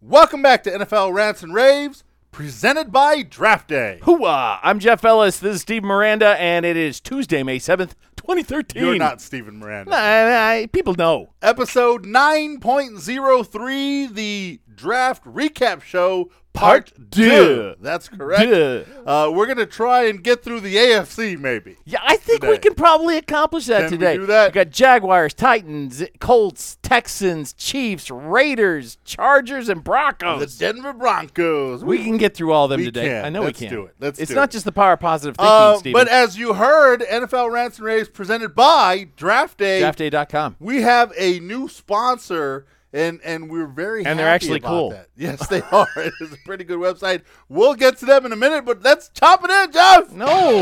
Welcome back to NFL Rants and Raves, presented by Draft Day. Hooah! I'm Jeff Ellis. This is Steve Miranda, and it is Tuesday, May 7th, 2013. You're not Steven Miranda. People know. Episode 9.03, the Draft Recap Show, Part 2. That's correct. We're going to try and get through the AFC, maybe. Yeah, I think today. we can probably accomplish that Can we today. do that? We got Jaguars, Titans, Colts, Texans, Chiefs, Raiders, Chargers, and The Broncos. Denver Broncos. We can get through all of them we today. can. I know Let's we can. do it. It's It's not just the power of positive thinking, Stephen. But as you heard, NFL Rants and Raves presented by Draft Day. DraftDay.com. We have a new sponsor, and we're very happy And they're actually about cool. that. Yes, they are. It is a pretty good website. We'll get to them in a minute, but let's chop it in, Jeff. No.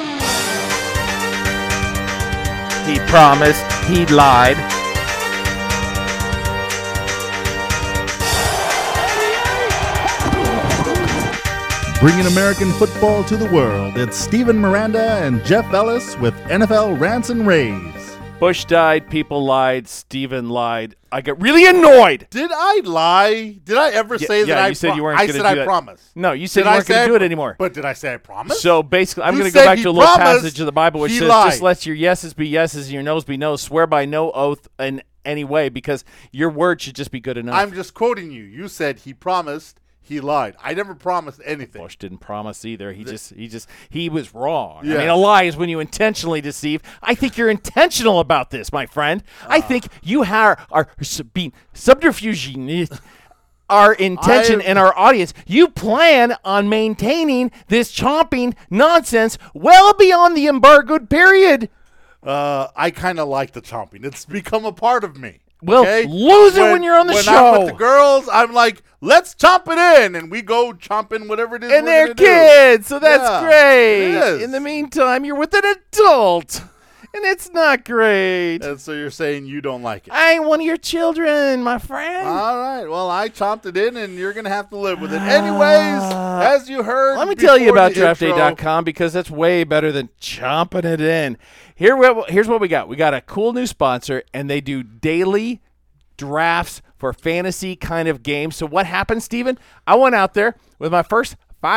He promised. He lied. Bringing American football to the world, it's Steven Miranda and Jeff Ellis with NFL Rants and Raves. Bush died. People lied. Stephen lied. I got really annoyed. Did I lie? Did I ever say that I you said you weren't I going to said do I that. promised. No, you said Did you I weren't going say to do I- it anymore. But did I say I promised? So basically, I'm You going to go said back he to a little promised, passage of the Bible which he says, lied. just let your yeses be yeses and your nos be nos. Swear by no oath in any way, because your word should just be good enough. I'm just quoting you. You said he promised, he lied. I never promised anything. Bush didn't promise either. He was wrong. Yes. I mean, a lie is when you intentionally deceive. I think you're intentional about this, my friend. I think you are being subterfuge. Our intention and our audience. You plan on maintaining this chomping nonsense well beyond the embargoed period. I kind of like the chomping. It's become a part of me. Well, okay? lose it when you're on the when show. I'm with the girls, I'm like, let's chomp it in, and we go chomping whatever it is And we're they're gonna do. kids, so that's Yeah, great. it is. In the meantime, you're with an adult, and it's not great. And so you're saying you don't like it. I ain't one of your children, my friend. All right. Well, I chomped it in, and you're going to have to live with it. Anyways, as you heard, Let me tell you before about the intro- DraftDay.com, because that's way better than chomping it in. Here's what we got. We got a cool new sponsor, and they do daily drafts for fantasy kind of games. So what happened, Steven? I went out there with my first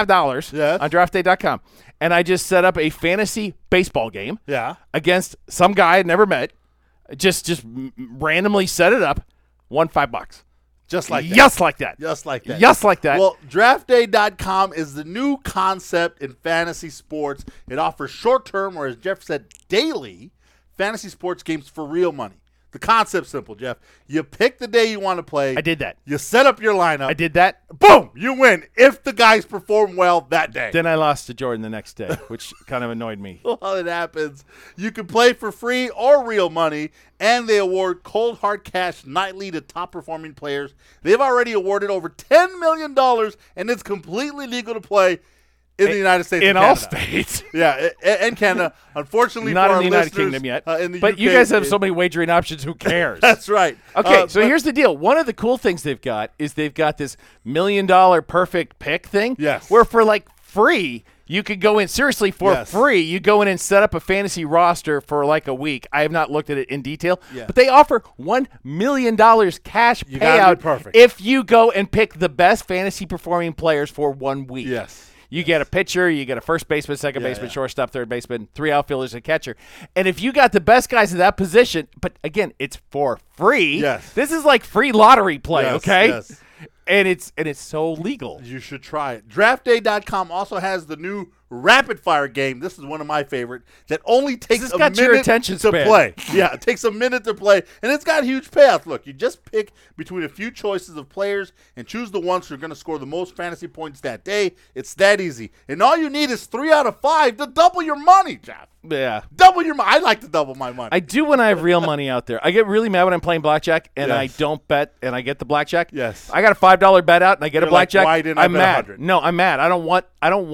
$5 Yes. on DraftDay.com, and I just set up a fantasy baseball game Yeah. against some guy I'd never met. Just randomly set it up, won $5. Just like that. Just like that. Just like that. Just like that. Well, DraftDay.com is the new concept in fantasy sports. It offers short-term, or as Jeff said, daily fantasy sports games for real money. The concept's simple, Jeff. You pick the day you want to play. I did that. You set up your lineup. I did that. Boom! You win if the guys perform well that day. Then I lost to Jordan the next day, which kind of annoyed me. Well, it happens. You can play for free or real money, and they award cold hard cash nightly to top performing players. They've already awarded over $10 million, and it's completely legal to play in the United States In and all Canada. states. Yeah, and Canada. Unfortunately, Not for in our the United listeners, Kingdom yet. in the But UK, you guys have so many wagering options, who cares? That's right. Okay, so but- here's the deal. One of the cool things they've got is they've got this $1 million perfect pick thing. Yes. Where for like free, you could go in, seriously, for Yes. free, you go in and set up a fantasy roster for like a week. I have not looked at it in detail, Yeah. but they offer $1 million cash You gotta payout be perfect. if you go and pick the best fantasy performing players for 1 week. Yes. You get a pitcher, you get a first baseman, second baseman, yeah. shortstop, third baseman, 3 outfielders, a catcher. And if you got the best guys in that position, but again, it's for free. Yes. This is like free lottery play, Yes, okay? yes. And it's so legal. You should try it. DraftDay.com also has the new rapid fire game. This is one of my favorite that only takes This a got your minute attention to span. play. Yeah, it takes a minute to play, and it's got huge payouts. Look, you just pick between a few choices of players and choose the ones who are going to score the most fantasy points that day. It's that easy. And all you need is 3 out of 5 to double your money, Jeff. Yeah. Double your money. I like to double my money. I do when I have real money out there. I get really mad when I'm playing blackjack and I Yes. don't bet and I get the blackjack. Yes. I got a $5 bet out and I get a You're like, blackjack. why didn't I I'm bet mad. 100? No, I'm mad. I don't want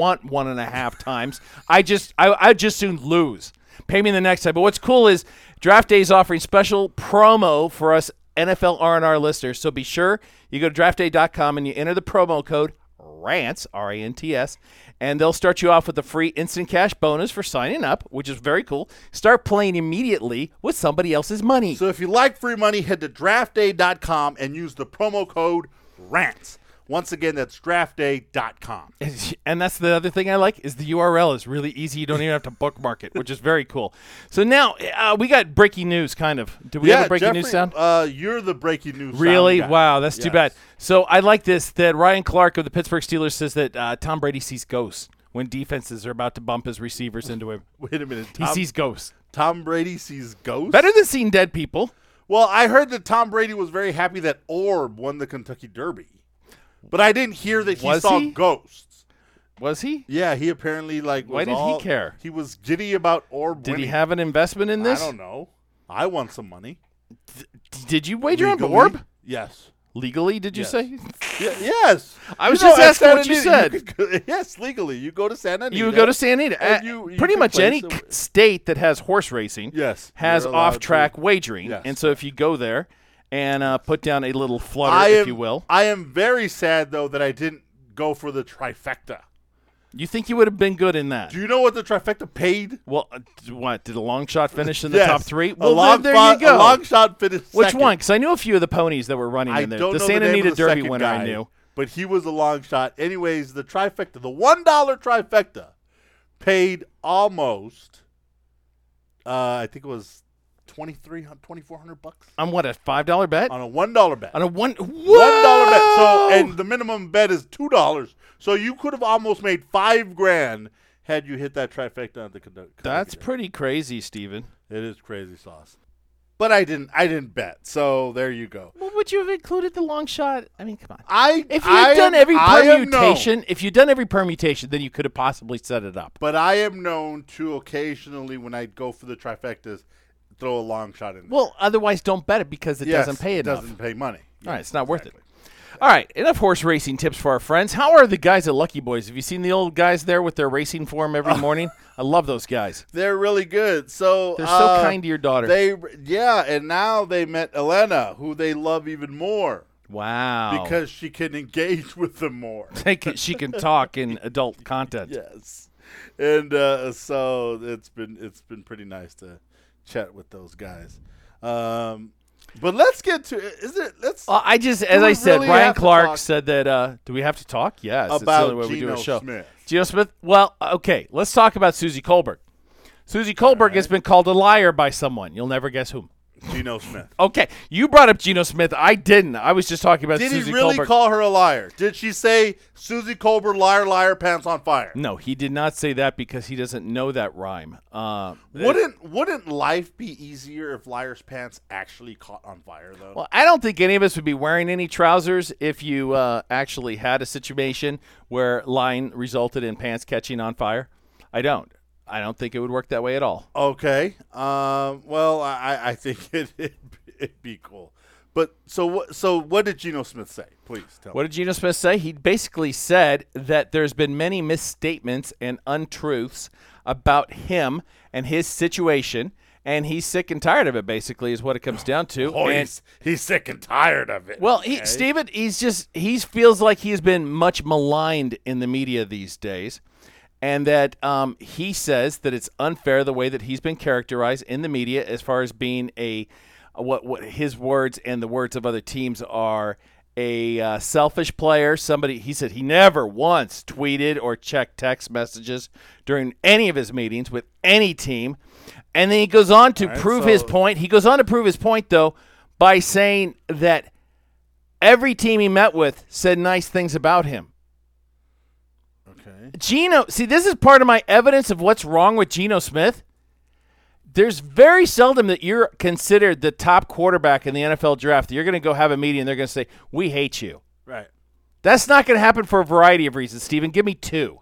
1.5 times. I just soon lose. Pay me the next time. But what's cool is Draft Day is offering special promo for us NFL R&R listeners. So be sure you go to draftday.com and you enter the promo code RANTS, R-A-N-T-S, and they'll start you off with a free instant cash bonus for signing up, which is very cool. Start playing immediately with somebody else's money. So if you like free money, head to draftday.com and use the promo code RANTS. Once again, that's draftday.com. And that's the other thing I like is the URL is really easy. You don't even have to bookmark it, which is very cool. So now we got breaking news, kind of. Do we have a breaking news sound? You're the breaking news Really? sound guy. Wow, that's too bad. So I like this, that Ryan Clark of the Pittsburgh Steelers says that Tom Brady sees ghosts when defenses are about to bump his receivers into him. Wait a minute. He sees ghosts. Tom Brady sees ghosts? Better than seeing dead people. Well, I heard that Tom Brady was very happy that Orb won the Kentucky Derby. But I didn't hear that he saw ghosts. Was he? Yeah, he apparently Why did he care? He was giddy about Orb winning. Did he have an investment in this? I don't know. I won some money. Did you wager on Legally? Orb? Yes. Legally, did you Yes. say? Yes. I was just asking what you said. Yes, legally. You go to Santa Anita. You would go to Santa Anita. and you Pretty can much play any some- state that has horse racing Yes, has you're allowed off-track to. wagering. Yes. And so if you go there and put down a little flutter, if you will. I am very sad, though, that I didn't go for the trifecta. You think you would have been good in that? Do you know what the trifecta paid? Well, what? Did a long shot finish in the Yes. top three? A Well, long there shot, you go. A long shot finished Which second. one? Because I knew a few of the ponies that were running I in there. don't The know Santa the name Anita of the Derby second winner guy, I knew. but he was a long shot. Anyways, the trifecta, the $1 trifecta, paid almost, I think it was $2,400 On what, a $5 bet? on a $1 bet. On a one. $1 bet. Whoa! So, and the minimum bet is $2. So you could have almost made $5,000 had you hit that trifecta on the Kentucky. That's Derby. pretty crazy, Steven. It is crazy sauce. But I didn't bet. So there you go. Well, would you have included the long shot? I mean, come on. If If you'd done every permutation, then you could have possibly set it up. But I am known to occasionally, when I go for the trifectas, throw a long shot in there. Well, otherwise, don't bet it because it doesn't pay enough. It doesn't pay money. All right, it's not worth it. All right, enough horse racing tips for our friends. How are the guys at Lucky Boys? Have you seen the old guys there with their racing form every morning? I love those guys. They're really good. So They're so kind to your daughter. And now they met Elena, who they love even more Wow. because she can engage with them more. She can talk in adult content. Yes, and so it's been pretty nice to chat with those guys. But let's get to let's I just, as we I said, really Ryan have to Clark talk said that. Do we have to talk? Yes. It's the about only way we do a Geno show. Smith. Geno Smith. Well, okay. Let's talk about Susie Colbert. Susie Colbert has been called a liar by someone. You'll never guess whom. Geno Smith. Okay, you brought up Geno Smith. I didn't. I was just talking about Did Susie he really Colbert. call her a liar? Did she say Susie Colbert, liar, liar, pants on fire? No, he did not say that because he doesn't know that rhyme. Wouldn't life be easier if liar's pants actually caught on fire though? Well, I don't think any of us would be wearing any trousers if you actually had a situation where lying resulted in pants catching on fire. I don't think it would work that way at all. Okay. Well, I think it'd be cool. But so what did Geno Smith say? Please tell me. What did Geno Smith say? He basically said that there's been many misstatements and untruths about him and his situation, and he's sick and tired of it, basically, is what it comes down to. Oh, and he's sick and tired of it. Well, okay? Steven, he feels like he has been much maligned in the media these days, and that he says that it's unfair the way that he's been characterized in the media as far as being what his words and the words of other teams are, a selfish player. Somebody, he said he never once tweeted or checked text messages during any of his meetings with any team. And then he goes on to prove his point. He goes on to prove his point, though, by saying that every team he met with said nice things about him. Okay. Geno, see, this is part of my evidence of what's wrong with Geno Smith. There's very seldom that you're considered the top quarterback in the NFL draft. You're going to go have a meeting and they're going to say, we hate you. Right. That's not going to happen for a variety of reasons, Steven. Give me two.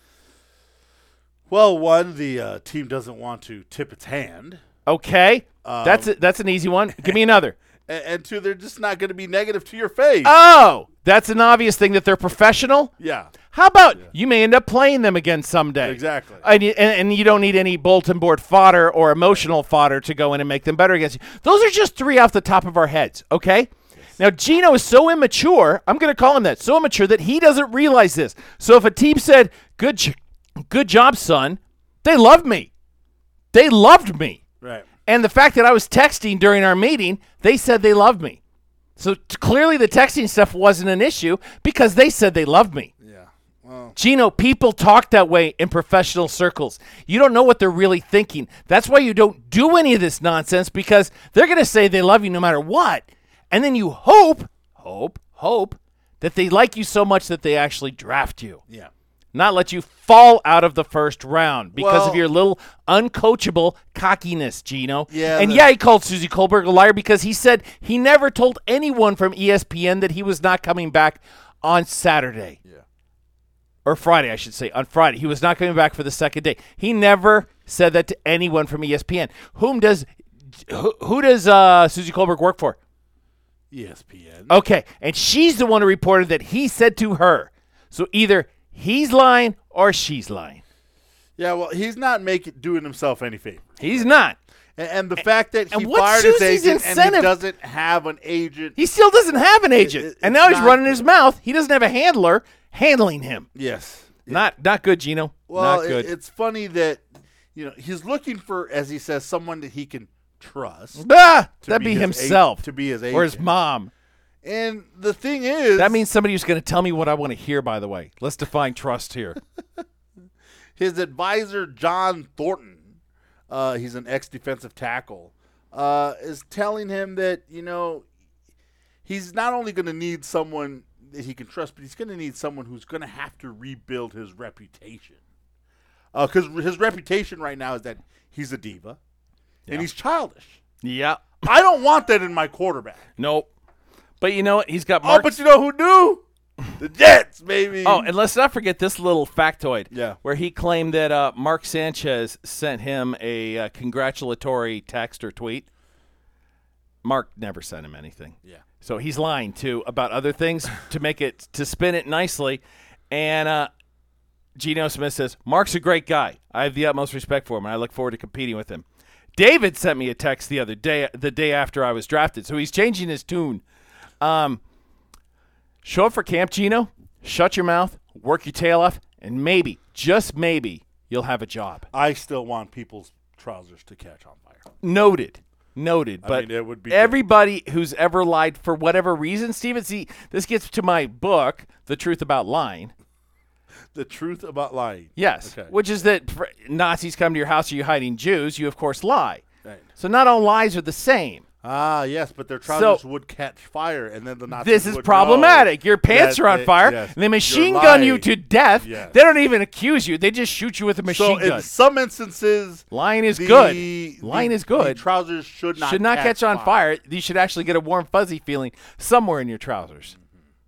Well, one, the team doesn't want to tip its hand. Okay. That's an easy one. Give me another. And two, they're just not going to be negative to your face. Oh, that's an obvious thing that they're professional. Yeah. How about you may end up playing them again someday? Exactly. And you don't need any bulletin board fodder or emotional fodder to go in and make them better against you. Those are just three off the top of our heads, okay? Now, Gino is so immature, I'm going to call him that, so immature that he doesn't realize this. So if a team said, good job, son, they loved me. They loved me. Right. And the fact that I was texting during our meeting, they said they loved me. So clearly the texting stuff wasn't an issue because they said they loved me. Yeah. Well, Gino, people talk that way in professional circles. You don't know what they're really thinking. That's why you don't do any of this nonsense, because they're going to say they love you no matter what. And then you hope that they like you so much that they actually draft you. yeah. Not let you fall out of the first round because of Well- your little uncoachable cockiness, Gino. Yeah, And the- he called Susie Kohlberg a liar because he said he never told anyone from ESPN that he was not coming back on Saturday. Yeah. Or Friday, I should say. On Friday. He was not coming back for the second day. He never said that to anyone from ESPN. Who does Susie Kohlberg work for? ESPN. Okay. And she's the one who reported that he said to her. So either he's lying or she's lying. Yeah, well, he's not doing himself any favor. He's not. And the fact that And he what's fired his Susie's agent and incentive? he doesn't have an agent. He still doesn't have an agent. And now he's not running his good. mouth. He doesn't have a handler handling him. Yes. Not good, Gino. Well, not good. it's funny that, he's looking for, as he says, someone that he can trust. That'd be be his himself. to be his Or his agent. mom. And the thing is, That means somebody who's going to tell me what I want to hear, by the way. Let's define trust here. his advisor, John Thornton, he's an ex-defensive tackle, is telling him that, he's not only going to need someone that he can trust, but he's going to need someone who's going to have to rebuild his reputation. Because his reputation right now is that he's a diva and he's childish. Yeah. I don't want that in my quarterback. Nope. But you know what? He's got Oh, Mark. but you know who do? The Jets, baby. Oh, and let's not forget this little factoid. Yeah. Where he claimed that Mark Sanchez sent him a congratulatory text or tweet. Mark never sent him anything. Yeah. So he's lying too about other things to spin it nicely. And Geno Smith says, Mark's a great guy. I have the utmost respect for him, and I look forward to competing with him. David sent me a text the other day, the day after I was drafted. So he's changing his tune. Show up for camp, Geno. Shut your mouth, work your tail off, and maybe, just maybe, you'll have a job. I still want people's trousers to catch on fire. Noted. But mean, it would be everybody who's ever lied for whatever reason, Steven, see, this gets to my book, The Truth About Lying. The truth about lying. Yes, Okay. which is that Nazis come to your house, are you hiding Jews? You, of course, lie. Right. So not all lies are the same. Ah, yes, but their trousers would catch fire, and then the Nazis This is would problematic. know Your pants that are on they- fire, yes, and they machine you're gun you lying. to death. Yes. They don't even accuse you. They just shoot you with a So machine gun. in some instances, Lying is the- good. the- Lying is the good. trousers should not catch on fire. You should actually get a warm, fuzzy feeling somewhere in your trousers.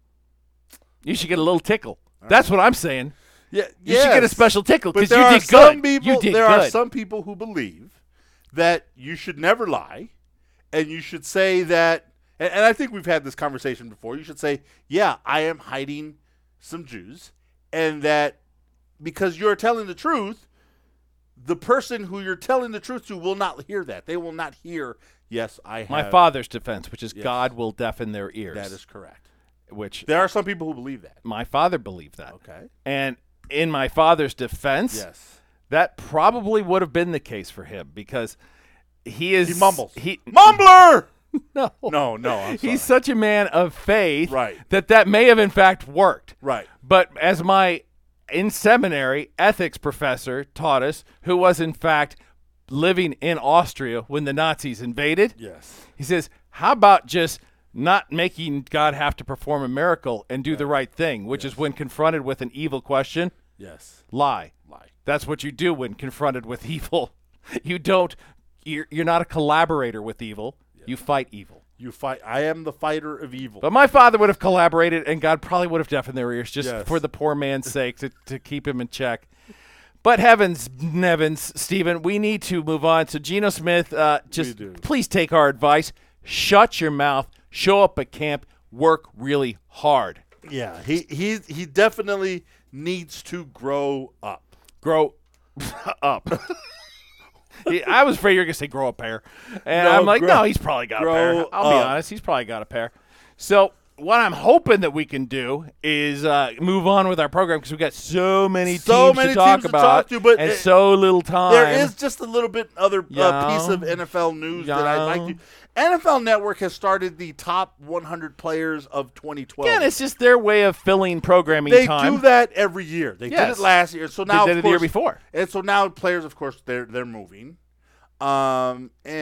You should get a little tickle. That's what I'm saying. Yeah, You should get a special tickle But because there you are did some good. people. You did there good. are some people who believe that you should never lie, and you should say that. And I think we've had this conversation before. You should say, "Yeah, I am hiding some Jews," and that because you're telling the truth, the person who you're telling the truth to will not hear that. They will not hear. Yes, I have. My father's defense, which is Yes. God will deafen their ears. That is correct. which There are some people who believe that. my father believed that. Okay. And in my father's defense, Yes. that probably would have been the case for him because he is He mumbles. He Mumbler. no. No, I'm sorry. He's such a man of faith Right. that may have in fact worked. Right. But as my in seminary ethics professor taught us, who was in fact living in Austria when the Nazis invaded, Yes. he says, how about just not making God have to perform a miracle and do the right thing, which is when confronted with an evil question, Yes. lie. Lie. That's what you do when confronted with evil. You're not a collaborator with evil. You fight evil. You fight. I am the fighter of evil. But my father would have collaborated, and God probably would have deafened their ears just Yes. for the poor man's sake to keep him in check. But heavens, Nevins, Stephen, we need to move on. So Geno Smith, just do. please take our advice. Shut your mouth. Show up at camp. Work really hard. Yeah, he definitely needs to grow up. Grow up. I was afraid you were going to say grow a pair. And No, I'm like, grow- no, he's probably got a pair. grow I'll be up. honest. He's probably got a pair. So what I'm hoping that we can do is move on with our program because we've got so many teams to talk about but and so little time. There is just a little bit other piece of NFL news that I'd like to. NFL Network has started the top 100 players of 2012. Again, it's just their way of filling programming time. They do that every year. They did it last year. So now they did it the year before. And so now players, of course, they're moving. I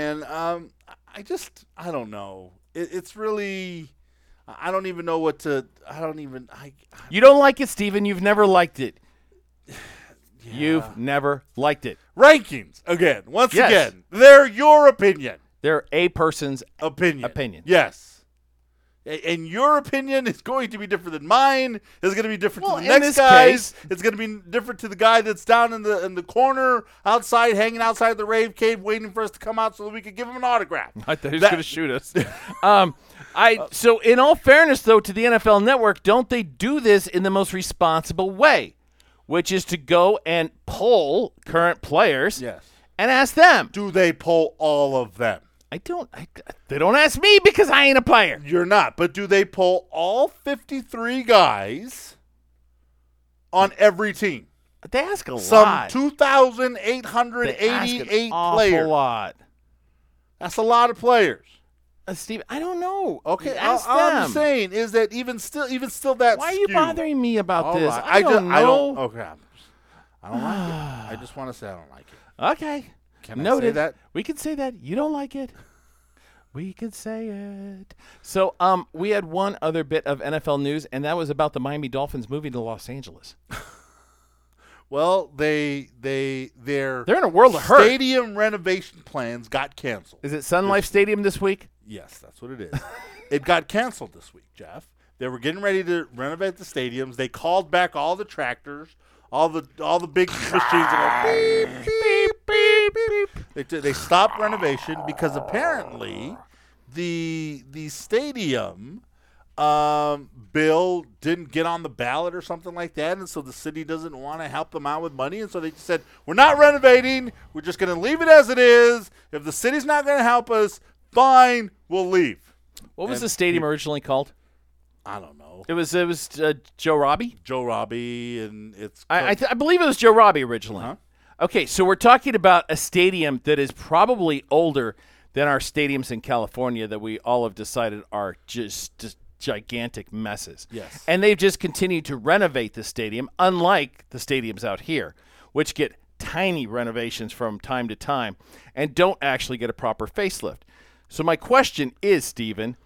don't know. It's really, I don't even know what to. You don't like it, Steven. You've never liked it. Yeah. You've never liked it. Rankings once again. They're your opinion. They're a person's opinion. Yes. And your opinion is going to be different than mine. It's going to be different to the next guy's. It's going to be different to the guy that's down in the corner outside, hanging outside the rave cave, waiting for us to come out so that we could give him an autograph. I thought he was going to shoot us. So in all fairness, though, to the NFL Network, don't they do this in the most responsible way, which is to go and poll current players and ask them. Do they poll all of them? They don't ask me because I ain't a player. You're not. But do they poll all 53 guys on every team? They ask a lot. Some 2,888 players. Awful lot. That's a lot of players. Steve, I don't know. Okay, ask all them. I'm saying is that even still that. Why are you bothering me about this? Right. I don't know. Okay, I don't like it. I just want to say I don't like it. Okay. Can Noted. I say that? We can say that. You don't like it. We can say it. So we had one other bit of NFL news, and that was about the Miami Dolphins moving to Los Angeles. Well, they're in a world of hurt. Stadium renovation plans got canceled. Is it Sun Life Stadium this week? Yes, that's what it is. It got canceled this week, Jeff. They were getting ready to renovate the stadiums. They called back all the tractors, all the big machines that go beep, beep, beep, beep. They stopped renovation because apparently the stadium bill didn't get on the ballot or something like that, and so the city doesn't want to help them out with money, and so they just said, we're not renovating. We're just going to leave it as it is. If the city's not going to help us, fine, we'll leave. What was the stadium originally called? I don't know. It was Joe Robbie? Joe Robbie, and it's... I believe it was Joe Robbie originally. Uh-huh. Okay, so we're talking about a stadium that is probably older than our stadiums in California that we all have decided are just gigantic messes. Yes. And they've just continued to renovate the stadium, unlike the stadiums out here, which get tiny renovations from time to time and don't actually get a proper facelift. So my question is, Stephen,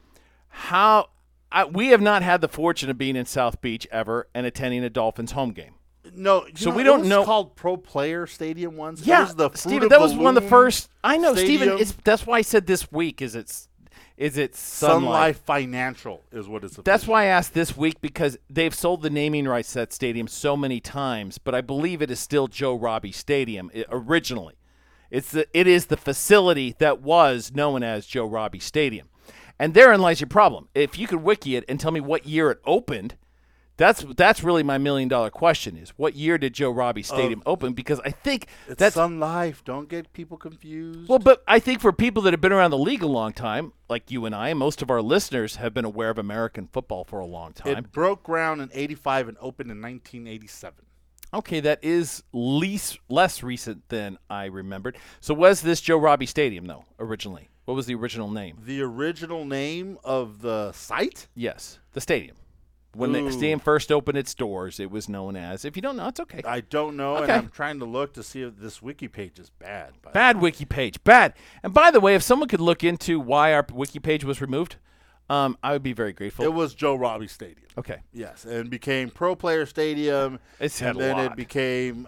we have not had the fortune of being in South Beach ever and attending a Dolphins home game. No, so we don't know. It's called Pro Player Stadium once. Yeah, Stephen, that was one of the first. I know, Stadium. Stephen. That's why I said this week. Is it Sun Life Financial is what it's. That's why I asked this week because they've sold the naming rights to that stadium so many times, but I believe it is still Joe Robbie Stadium originally. It is the facility that was known as Joe Robbie Stadium, and therein lies your problem. If you could wiki it and tell me what year it opened. That's really my $1 million question is what year did Joe Robbie Stadium open? Because I think that's Sun Life. Don't get people confused. Well, but I think for people that have been around the league a long time, like you and I, most of our listeners have been aware of American football for a long time. It broke ground in '85 and opened in 1987. Okay, that is less recent than I remembered. So was this Joe Robbie Stadium, though, originally? What was the original name? The original name of the site? Yes, the stadium. When the stadium first opened its doors, it was known as. If you don't know, it's okay. I don't know, okay. And I'm trying to look to see if this wiki page is bad. Bad wiki page, bad. And by the way, if someone could look into why our wiki page was removed, I would be very grateful. It was Joe Robbie Stadium. Okay. Yes, and became Pro Player Stadium. It's had and then it became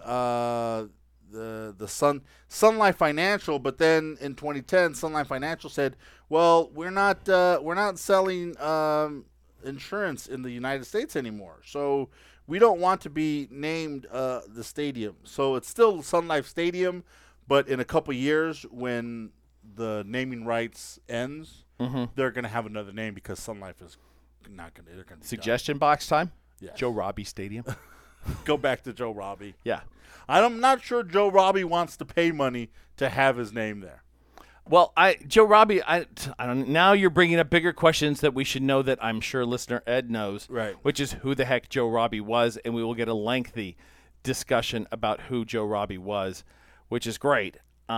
the Sun Life Financial. But then in 2010, Sun Life Financial said, "Well, we're not selling." Insurance in the United States anymore, so we don't want to be named the stadium. So it's still Sun Life Stadium, but in a couple years when the naming rights ends, they're going to have another name because Sun Life is not going to. Suggestion box time. Yes. Joe Robbie Stadium. Go back to Joe Robbie. Yeah, I'm not sure Joe Robbie wants to pay money to have his name there. Well, Joe Robbie, I don't. Now you're bringing up bigger questions that we should know that I'm sure listener Ed knows, Right. Which is who the heck Joe Robbie was, and we will get a lengthy discussion about who Joe Robbie was, which is great.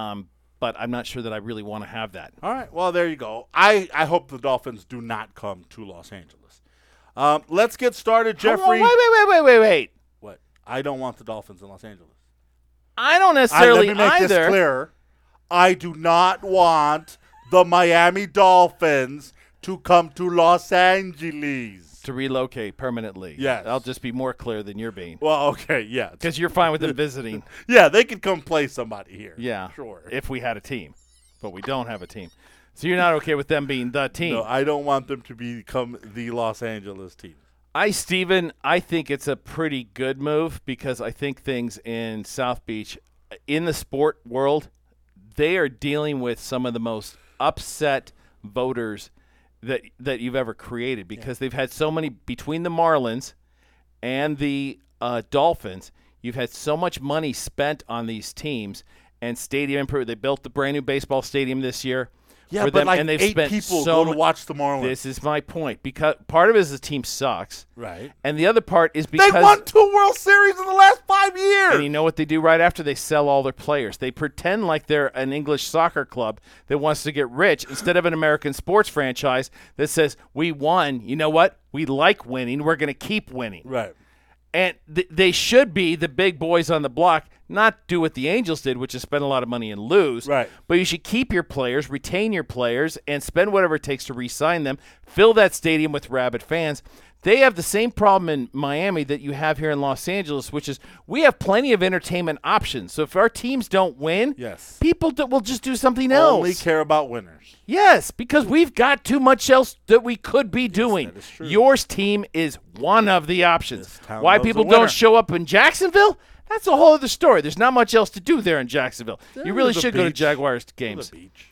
But I'm not sure that I really want to have that. All right. Well, there you go. I hope the Dolphins do not come to Los Angeles. Let's get started, Jeffrey. Wait. What? I don't want the Dolphins in Los Angeles. I don't necessarily Let me make either. this clear. I do not want the Miami Dolphins to come to Los Angeles. To relocate permanently. Yes. I'll just be more clear than you're being. Well, okay, yeah. Because you're fine with them visiting. Yeah, they could come play somebody here. Yeah. Sure. If we had a team. But we don't have a team. So you're not okay with them being the team. No, I don't want them to become the Los Angeles team. Steven, I think it's a pretty good move because I think things in South Beach, in the sport world, they are dealing with some of the most upset voters that you've ever created because they've had so many between the Marlins and the Dolphins. You've had so much money spent on these teams and stadium improvement. They built the brand new baseball stadium this year. Yeah, for but them, like and they've 8 spent people so go to watch the Marlins. This is my point because part of it is the team sucks, Right. and the other part is because They won 2 World Series in the last 5 years. And you know what they do right after? They sell all their players. They pretend like they're an English soccer club that wants to get rich instead of an American sports franchise that says, we won. You know what? We like winning. We're going to keep winning. Right. And they should be the big boys on the block, not do what the Angels did, which is spend a lot of money and lose. Right. But you should keep your players, retain your players, and spend whatever it takes to re-sign them. Fill that stadium with rabid fans. They have the same problem in Miami that you have here in Los Angeles, which is we have plenty of entertainment options. So if our teams don't win, Yes. people will just do something else. Only care about winners. Yes, because we've got too much else that we could be doing. that is true. Your team is one of the options. This town Why loves people a winner. don't show up in Jacksonville? That's a whole other story. There's not much else to do there in Jacksonville. You really There's a should go to beach. Jaguars To games. the beach.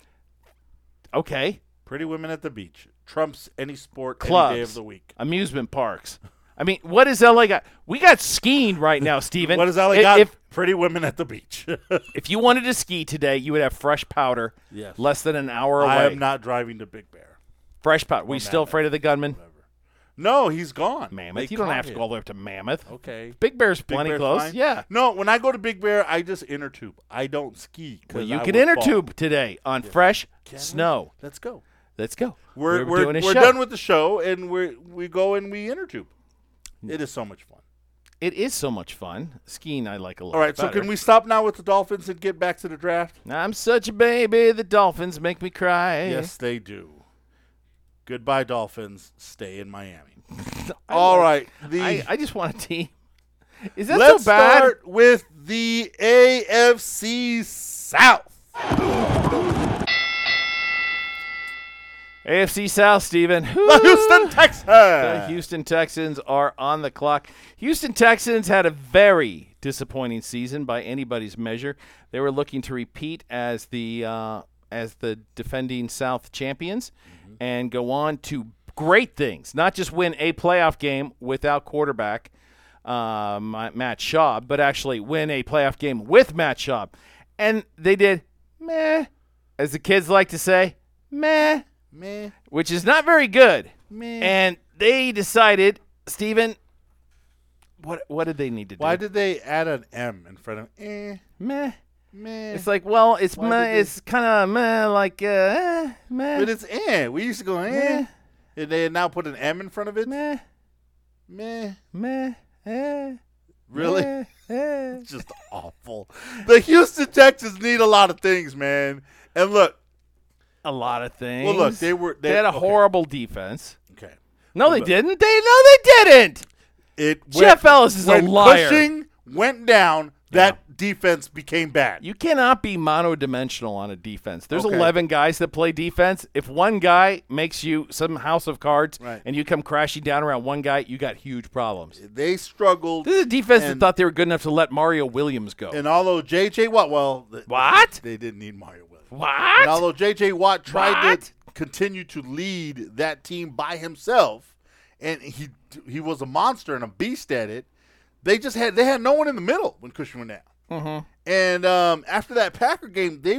Okay. Pretty women at the beach. Trumps any sport Clubs. any day of the week. Amusement parks. I mean, what does LA got? We got skiing right now, Steven. What does LA If- got? If, Pretty women at the beach. if you wanted to ski today, you would have fresh powder Yes. less than an hour away. I am not driving to Big Bear. Fresh powder. We still Mammoth. afraid of the gunman? No, he's gone. Mammoth. They You don't caught have to him. go all the way up to Mammoth. Okay. Big Bear's Big plenty Bear's close. fine? Yeah. No, when I go to Big Bear, I just inner tube. I don't ski. 'cause Well, you I can would inner fall. tube today on fresh Can we? snow. Let's go. Let's go. We're doing a show. done with the show, and we go and we inner tube. It is so much fun. It is so much fun. Skiing I like a lot. All right, so better. can we stop now with the Dolphins and get back to the draft? I'm such a baby. The Dolphins make me cry. Yes, they do. Goodbye, Dolphins. Stay in Miami. All right. I just want a team. Is that Let's so bad? start with the AFC South. AFC South, Steven. The Houston Texans. The Houston Texans are on the clock. Houston Texans had a very disappointing season by anybody's measure. They were looking to repeat as the defending South champions and go on to great things, not just win a playoff game without quarterback Matt Schaub, but actually win a playoff game with Matt Schaub. And they did meh, as the kids like to say, meh. Meh. Which is not very good. Meh. And they decided, Steven, what did they need to do? Why did they add an M in front of Meh. meh? It's like, well, it's Why meh, did they- it's kind of meh, like meh. But it's We used to go Meh. And they now put an M in front of it? Meh, Meh. meh, Really? meh, eh. It's just awful. The Houston Texans need a lot of things, man. And look, A lot of things. well, look, they They had a okay. horrible defense. Okay. No, they Look. didn't. No, they didn't. Jeff Ellis is a when liar. Cushing went down, that defense became bad. You cannot be monodimensional on a defense. There's Okay. 11 guys that play defense. If one guy makes you some house of cards Right. and you come crashing down around one guy, you got huge problems. They struggled. This is a defense that And- thought they were good enough to let Mario Williams go. And although J.J. Watt, What? They didn't need Mario Williams. And What? although J.J. Watt tried What? to continue to lead that team by himself, and he was a monster and a beast at it, they had no one in the middle when Cushing went down. Mm-hmm. And after that Packer game, they were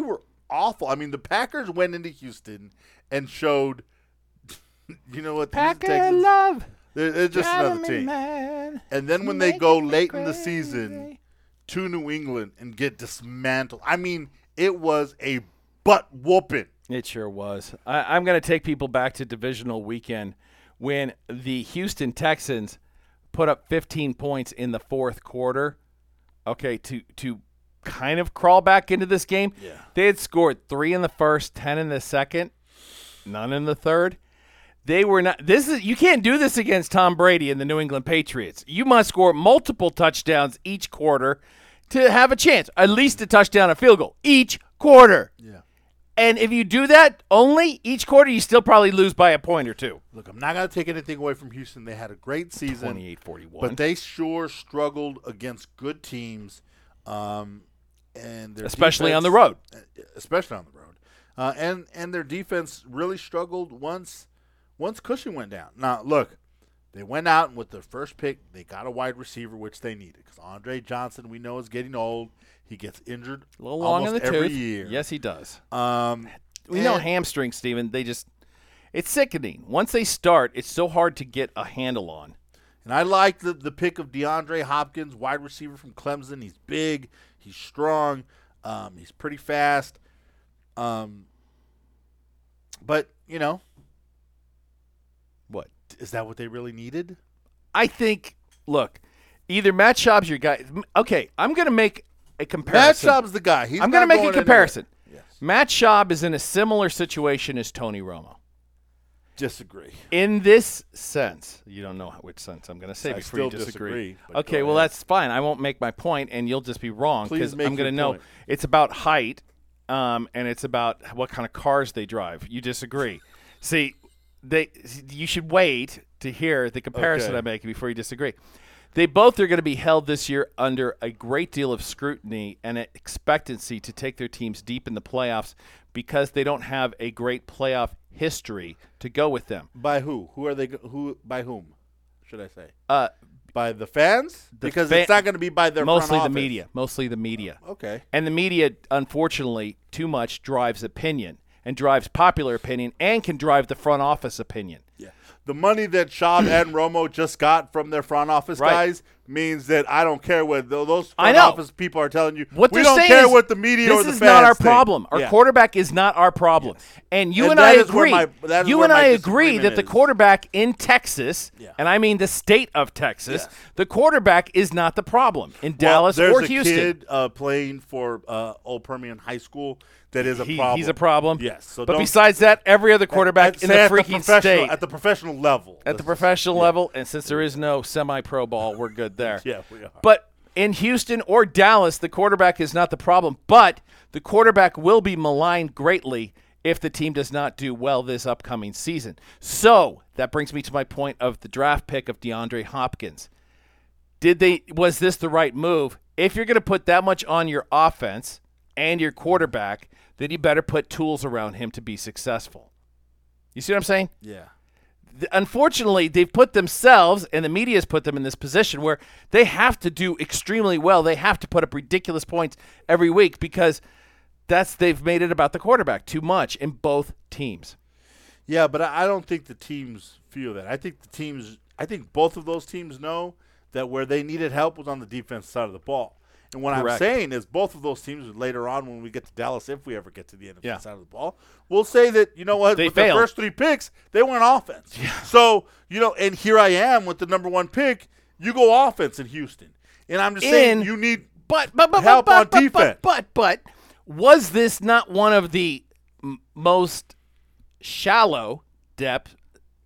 awful. I mean, the Packers went into Houston and showed, you know what? Packer love. They're just another team. Man, and then when they go late in the season to New England and get dismantled, I mean, it was a butt whooping. It sure was. I'm going to take people back to divisional weekend when the Houston Texans put up 15 points in the fourth quarter. Okay, to kind of crawl back into this game. Yeah. They had scored 3 in the first, 10 in the second, none in the third. They were not. You can't do this against Tom Brady and the New England Patriots. You must score multiple touchdowns each quarter to have a chance. At least a touchdown, a field goal each quarter. Yeah. And if you do that only each quarter, you still probably lose by a point or two. Look, I'm not going to take anything away from Houston. They had a great season. 28-41. But they sure struggled against good teams. And their especially on the defense- road. Especially on the road. And their defense really struggled once Cushing went down. Now, look, they went out and with their first pick, they got a wide receiver, which they needed. Because Andre Johnson, we know, is getting old. He gets injured A little long in almost the every tooth. year. Yes, he does. We We know hamstrings, Steven. It's sickening. Once they start, it's so hard to get a handle on. And I like the pick of DeAndre Hopkins, wide receiver from Clemson. He's big. He's strong. He's pretty fast. But, you know. What? Is that what they really needed? I think, look, either Matt Schaub's your guy. Okay, I'm going to make a Matt comparison. Schaub's the guy. I'm going to make a comparison. Yes. Matt Schaub is in a similar situation as Tony Romo. Disagree. In this sense, you don't know which sense I'm going to say I before you still disagree. disagree, but Okay, go well, ahead. that's fine. I won't make my point, and you'll just be wrong Please because make I'm going to your know point. it's about height, and it's about what kind of cars they drive. You disagree. See, you should wait to hear the comparison Okay. I'm making before you disagree. They both are going to be held this year under a great deal of scrutiny and an expectancy to take their teams deep in the playoffs because they don't have a great playoff history to go with them. By who? Who are they? By whom? Should I say? By the fans? Because fa- it's not going to be by their Mostly front the office. media. Mostly the media. Okay. And the media, unfortunately, too much drives opinion and drives popular opinion and can drive the front office opinion. Yeah. The money that Schaub and Romo just got from their front office Right. guys means that I don't care what those I front know. office people are telling you. What we they're don't saying care is, what the media or the this fans is not our think. problem. Our Yeah. quarterback is not our problem. And you And and that I is where agree. that is You where and my I agree that disagreement the is. quarterback in Texas, Yeah. and I mean the state of Texas, Yes. the quarterback is not the problem in Well, Dallas there's or a Houston. kid playing for Old Permian High School that is a problem. He's a problem. Yes. So but don't- besides that, every other quarterback in the Say freaking professional- state. At the professional level. At the professional level, and since there is no semi-pro ball, we're good there. Yeah, we are. But in Houston or Dallas, the quarterback is not the problem, but the quarterback will be maligned greatly if the team does not do well this upcoming season. So that brings me to my point of the draft pick of DeAndre Hopkins. Was this the right move? If you're going to put that much on your offense and your quarterback, then you better put tools around him to be successful. You see what I'm saying? Yeah. Unfortunately, they've put themselves, and the media has put them in this position where they have to do extremely well. They have to put up ridiculous points every week because they've made it about the quarterback too much in both teams. Yeah, but I don't think the teams feel that. I think both of those teams know that where they needed help was on the defense side of the ball. And what Correct. I'm saying is both of those teams later on when we get to Dallas, if we ever get to the NFC Yeah. side of the ball, we'll say that, you know what, They with their failed. first 3 picks, they went offense. So, and here I am with the number 1 pick. You go offense in Houston. And I'm just saying you need But help on defense. But was this not one of the most shallow depth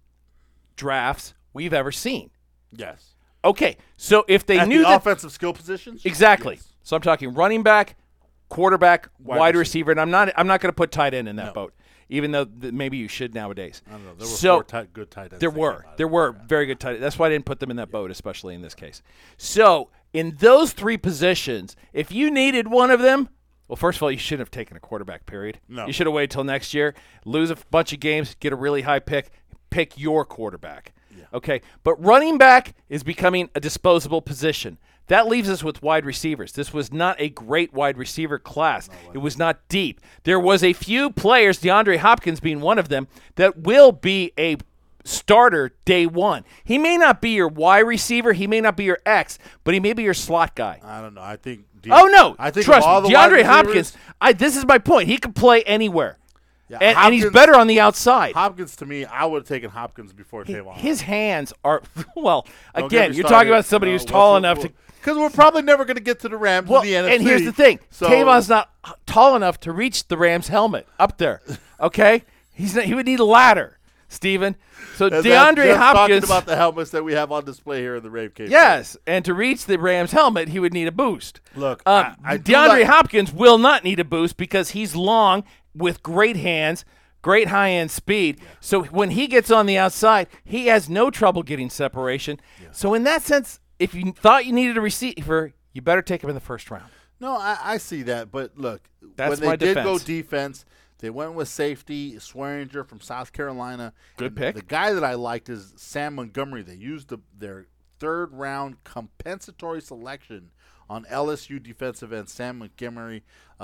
drafts we've ever seen? Yes. Okay, so if they At knew the that offensive skill positions? exactly, Yes. so I'm talking running back, quarterback, wide receiver. receiver, and I'm not going to put tight end in that No. boat, even though maybe you should nowadays. I don't know. There were So 4 good tight ends. there that came were out of there it. were very good tight ends. That's why I didn't put them in that boat, especially in this case. So in those 3 positions, if you needed one of them, well, first of all, you shouldn't have taken a quarterback. Period. No. You should have waited till next year, lose a bunch of games, get a really high pick your quarterback. Okay, but running back is becoming a disposable position. That leaves us with wide receivers. This was not a great wide receiver class. It was not deep. There was a few players, DeAndre Hopkins being one of them, that will be a starter day one. He may not be your Y receiver. He may not be your X, but he may be your slot guy. I don't know. I think. I think trust me, DeAndre Hopkins. This is my point. He could play anywhere, yeah, and he's better on the outside. Hopkins, to me, I would have taken Hopkins before Tavon. His hands are again. You're talking about somebody who's tall enough to. Because we're probably never going to get to the Rams in the NFC. And here's the thing: Tavon's not tall enough to reach the Rams helmet up there. Okay, he would need a ladder, Steven. So DeAndre Hopkins. Talking about the helmets that we have on display here in the Rave Cave. Yes, and to reach the Rams helmet, he would need a boost. Look, DeAndre Hopkins will not need a boost because he's long with great hands, great high-end speed. Yeah. So when he gets on the outside, he has no trouble getting separation. Yeah. So in that sense, if you thought you needed a receiver, you better take him in the first round. No, I see that. But look, that's when they did go defense, they went with safety, Swearinger from South Carolina. Good pick. The guy that I liked is Sam Montgomery. They used their third-round compensatory selection on LSU defensive end Sam Montgomery.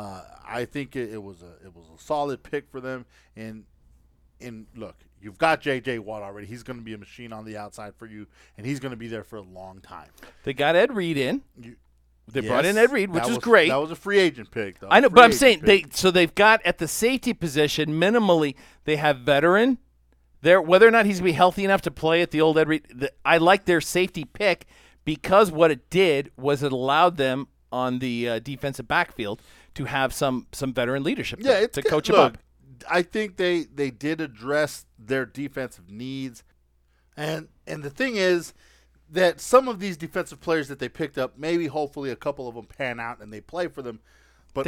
I think it was a solid pick for them. And look, you've got J.J. Watt already. He's going to be a machine on the outside for you, and he's going to be there for a long time. They got Ed Reed in. They brought in Ed Reed, which is great. That was a free agent pick, though. I know, but I'm saying they've got at the safety position minimally. They have veteran there. Whether or not he's going to be healthy enough to play at the old Ed Reed, I like their safety pick because what it did was it allowed them on the defensive backfield to have some veteran leadership to coach them up. I think they did address their defensive needs, and the thing is that some of these defensive players that they picked up, maybe hopefully a couple of them pan out and they play for them. But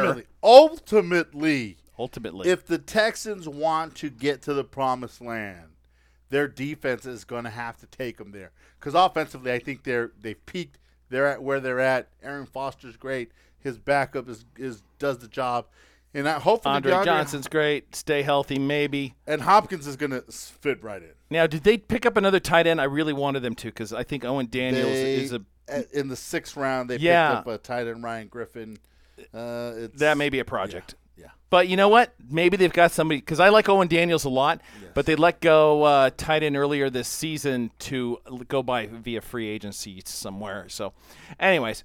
ultimately, if the Texans want to get to the promised land, their defense is going to have to take them there. Because offensively, I think they've peaked. They're at where they're at. Aaron Foster's great. His backup does the job. And hopefully Andre Johnson's great. Stay healthy, maybe. And Hopkins is going to fit right in. Now, did they pick up another tight end? I really wanted them to because I think Owen Daniels is in the 6th round, they picked up a tight end, Ryan Griffin. That may be a project. Yeah. But you know what? Maybe they've got somebody because I like Owen Daniels a lot, but they let go tight end earlier this season to go by via free agency somewhere. So, anyways,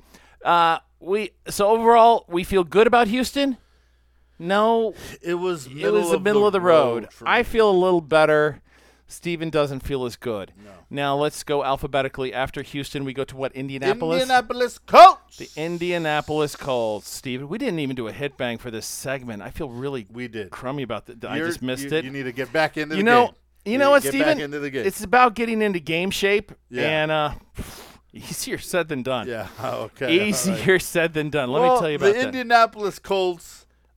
overall we feel good about Houston. No, it was the middle of the road. I feel a little better. Steven doesn't feel as good. No. Now let's go alphabetically. After Houston, we go to what? Indianapolis? Indianapolis Colts. The Indianapolis Colts. Steven, we didn't even do a hit bang for this segment. I feel really crummy about that. I just missed it. You need to get back into the game. You know what, Steven? Back into the game. It's about getting into game shape, and easier said than done. Yeah, okay. Easier said than done. Let me tell you about that. The Indianapolis Colts,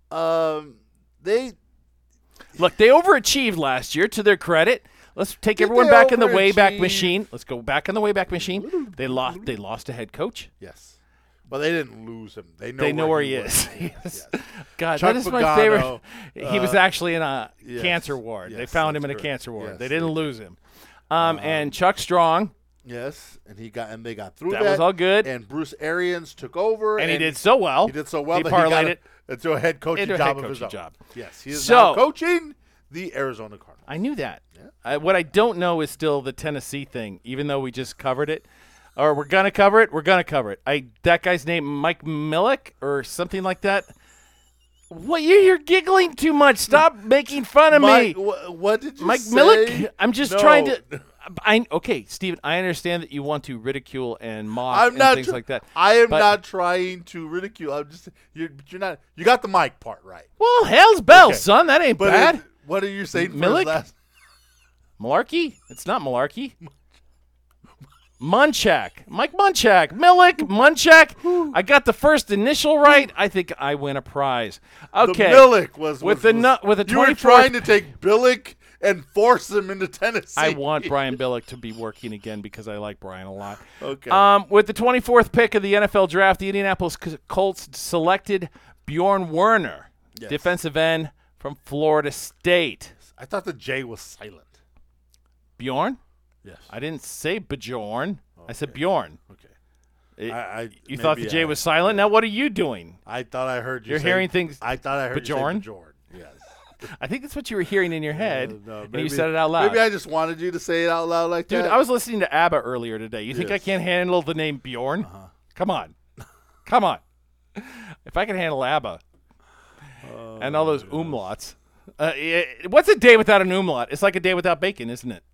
they overachieved last year, to their credit. Let's take everyone back in the Wayback Machine. Let's go back in the Wayback Machine. They lost a head coach. Yes. Well, they didn't lose him. They know where he is. Yes. God, Chuck that is Pagano, my favorite. He was actually in a cancer ward. Yes, they found him in a correct. cancer ward. Yes, they didn't lose him. And Chuck Strong. Yes, and they got through that. That was all good. And Bruce Arians took over. And he did so well. He did so well he that parlayed he got into a head coaching job of his own. Yes, he is now coaching the Arizona Cardinals. I knew that. Yeah. What I don't know is still the Tennessee thing, even though we just covered it. Or we're going to cover it. We're going to cover it. That guy's name, Mike Millick or something like that. What? You're giggling too much. Stop making fun of me. What did you Mike say? Millick? I'm just trying to. Okay, Steven, I understand that you want to ridicule and mock things like that. I am not trying to ridicule. I'm just you're not. You got the Mike part right. Well, hell's bells, son. That ain't bad. What are you saying? Millick? Malarkey? It's not Malarkey. Munchak. Mike Munchak. Millick. Munchak. I got the first initial right. I think I win a prize. Okay. The Millick was with a 24th. You were trying to take Billick and force him into Tennessee. I want Brian Billick to be working again because I like Brian a lot. Okay. With the 24th pick of the NFL draft, the Indianapolis Colts selected Bjorn Werner, defensive end from Florida State. I thought the J was silent. Bjorn? Yes. I didn't say Bjorn. I said Bjorn. Okay. You thought the J was silent. Now what are you doing? I thought I heard you. You're hearing things. I thought I heard Bjorn? you say Bjorn. Yes. I think that's what you were hearing in your head, No, and you said it out loud. Maybe I just wanted you to say it out loud like Dude, that. I was listening to ABBA earlier today. You think I Yes. can't handle the name Bjorn? Come on. Come on. If I can handle ABBA and all those umlauts. What's a day without an umlaut? It's like a day without bacon, isn't it?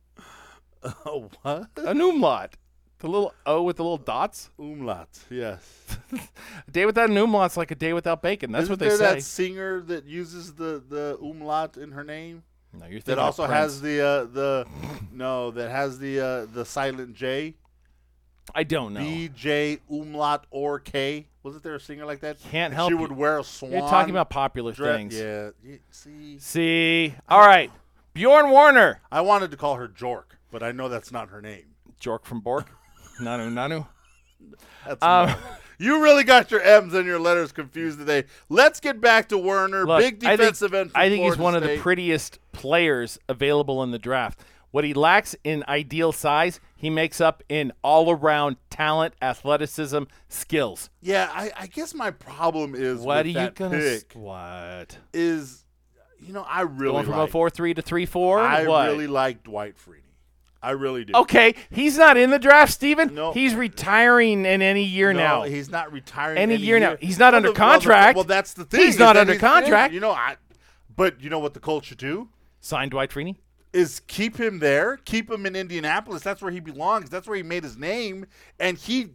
Oh, what? An umlaut. The little O with the little dots. Umlaut. Yes. A day without an umlaut's like a day without bacon. That's Isn't what they there say. that singer that uses the umlaut in her name? No, you're thinking That of also Prince. has that has the silent J. I don't know. BJ umlaut or K. Wasn't there a singer like that? Can't And help She you. would wear a swan. You're talking about popular things. Yeah. See, See? All right. Bjorn Warner. I wanted to call her Jork, but I know that's not her name. Jork from Bork. Nanu. That's enough. You really got your M's and your letters confused today. Let's get back to Werner. Look, Big defensive end. I think he's Florida one of the State. prettiest players available in the draft. What he lacks in ideal size, he makes up in all-around talent, athleticism, skills. Yeah, I guess my problem is What are with you that gonna? pick What? is, I really Going from like. a 4.3 to 3.4? I What? really like Dwight Freeney. I really do. Okay, he's not in the draft, Steven. No. He's retiring in any year No, now. he's not retiring Any year now. He's not under Well, contract. Well, that's the thing. He's is not that under he's contract. finished. But you know what the Colts should do Signed Dwight Freeney? is keep him there, keep him in Indianapolis. That's where he belongs. That's where he made his name, and he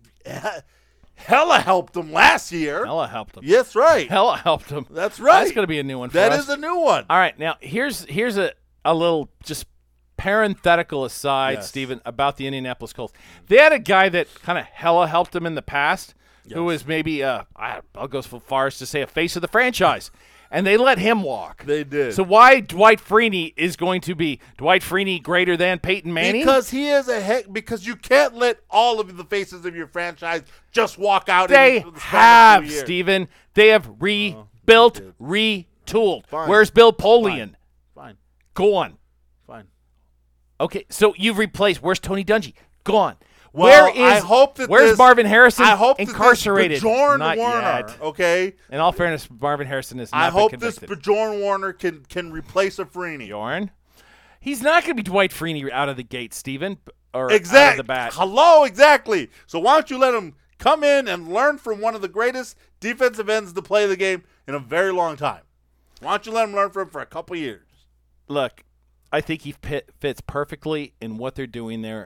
hella helped him last year. Hella helped him. Yes, right. Hella helped him. That's right. That's going to be a new one for That us. is a new one. All right, now here's a little just parenthetical aside, Yes. Steven, about the Indianapolis Colts. They had a guy that kind of hella helped them in the past, who was maybe I'll go so far as to say a face of the franchise, and they let him walk. They did. So why Dwight Freeney is going to be Dwight Freeney greater than Peyton Manning? Because he is because you can't let all of the faces of your franchise just walk out. They in the span of have, 2 years. Steven. They have rebuilt, retooled. Fine. Where's Bill Polian? Fine. Gone. Fine. Okay, so you've replaced. Where's Tony Dungy? Gone. Well, Where is? I hope that where's this- Marvin Harrison? I hope incarcerated. That this Bjorn Not Warner, yet. okay? In all fairness, Marvin Harrison is not I hope been this convicted. Bjorn Warner can replace a Freeney. Bjorn? He's not going to be Dwight Freeney out of the gate, Steven, or out Exactly. of the bat. Hello, exactly. So why don't you let him come in and learn from one of the greatest defensive ends to play the game in a very long time? Why don't you let him learn from him for a couple years? Look, I think he fits perfectly in what they're doing there,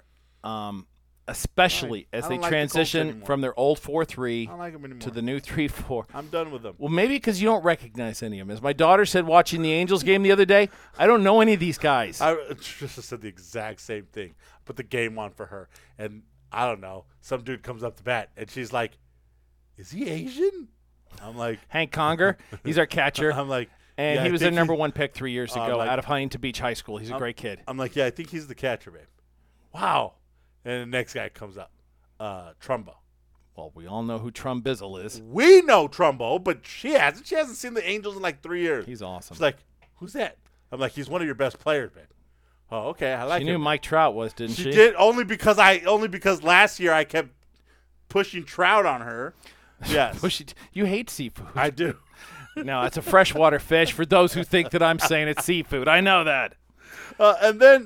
especially I as don't they like the Colts transition anymore. from their old I 4-3 don't like him anymore. to the new 3-4. I'm done with him. Well, maybe because you don't recognize any of them. As my daughter said watching the Angels game the other day, I don't know any of these guys. I just said the exact same thing. Put the game on for her, and I don't know. Some dude comes up to bat, and she's like, "Is he Asian?" I'm like, Hank Conger, he's our catcher. I'm like, And yeah, he I was think their number one pick 3 years I'm ago like- out of Huntington Beach High School. He's a great kid. I'm like, yeah, I think he's the catcher, babe. Wow. And the next guy comes up, Trumbo. Well, we all know who Trum Bizzle is. We know Trumbo, but she hasn't. She hasn't seen the Angels in like 3 years. He's awesome. She's like, who's that? I'm like, he's one of your best players, babe. Oh, okay, I like She knew him. Mike Trout was, didn't she? She did only because last year I kept pushing Trout on her. Yes, You hate seafood. I do. No, it's a freshwater fish for those who think that I'm saying it's seafood. I know that. And then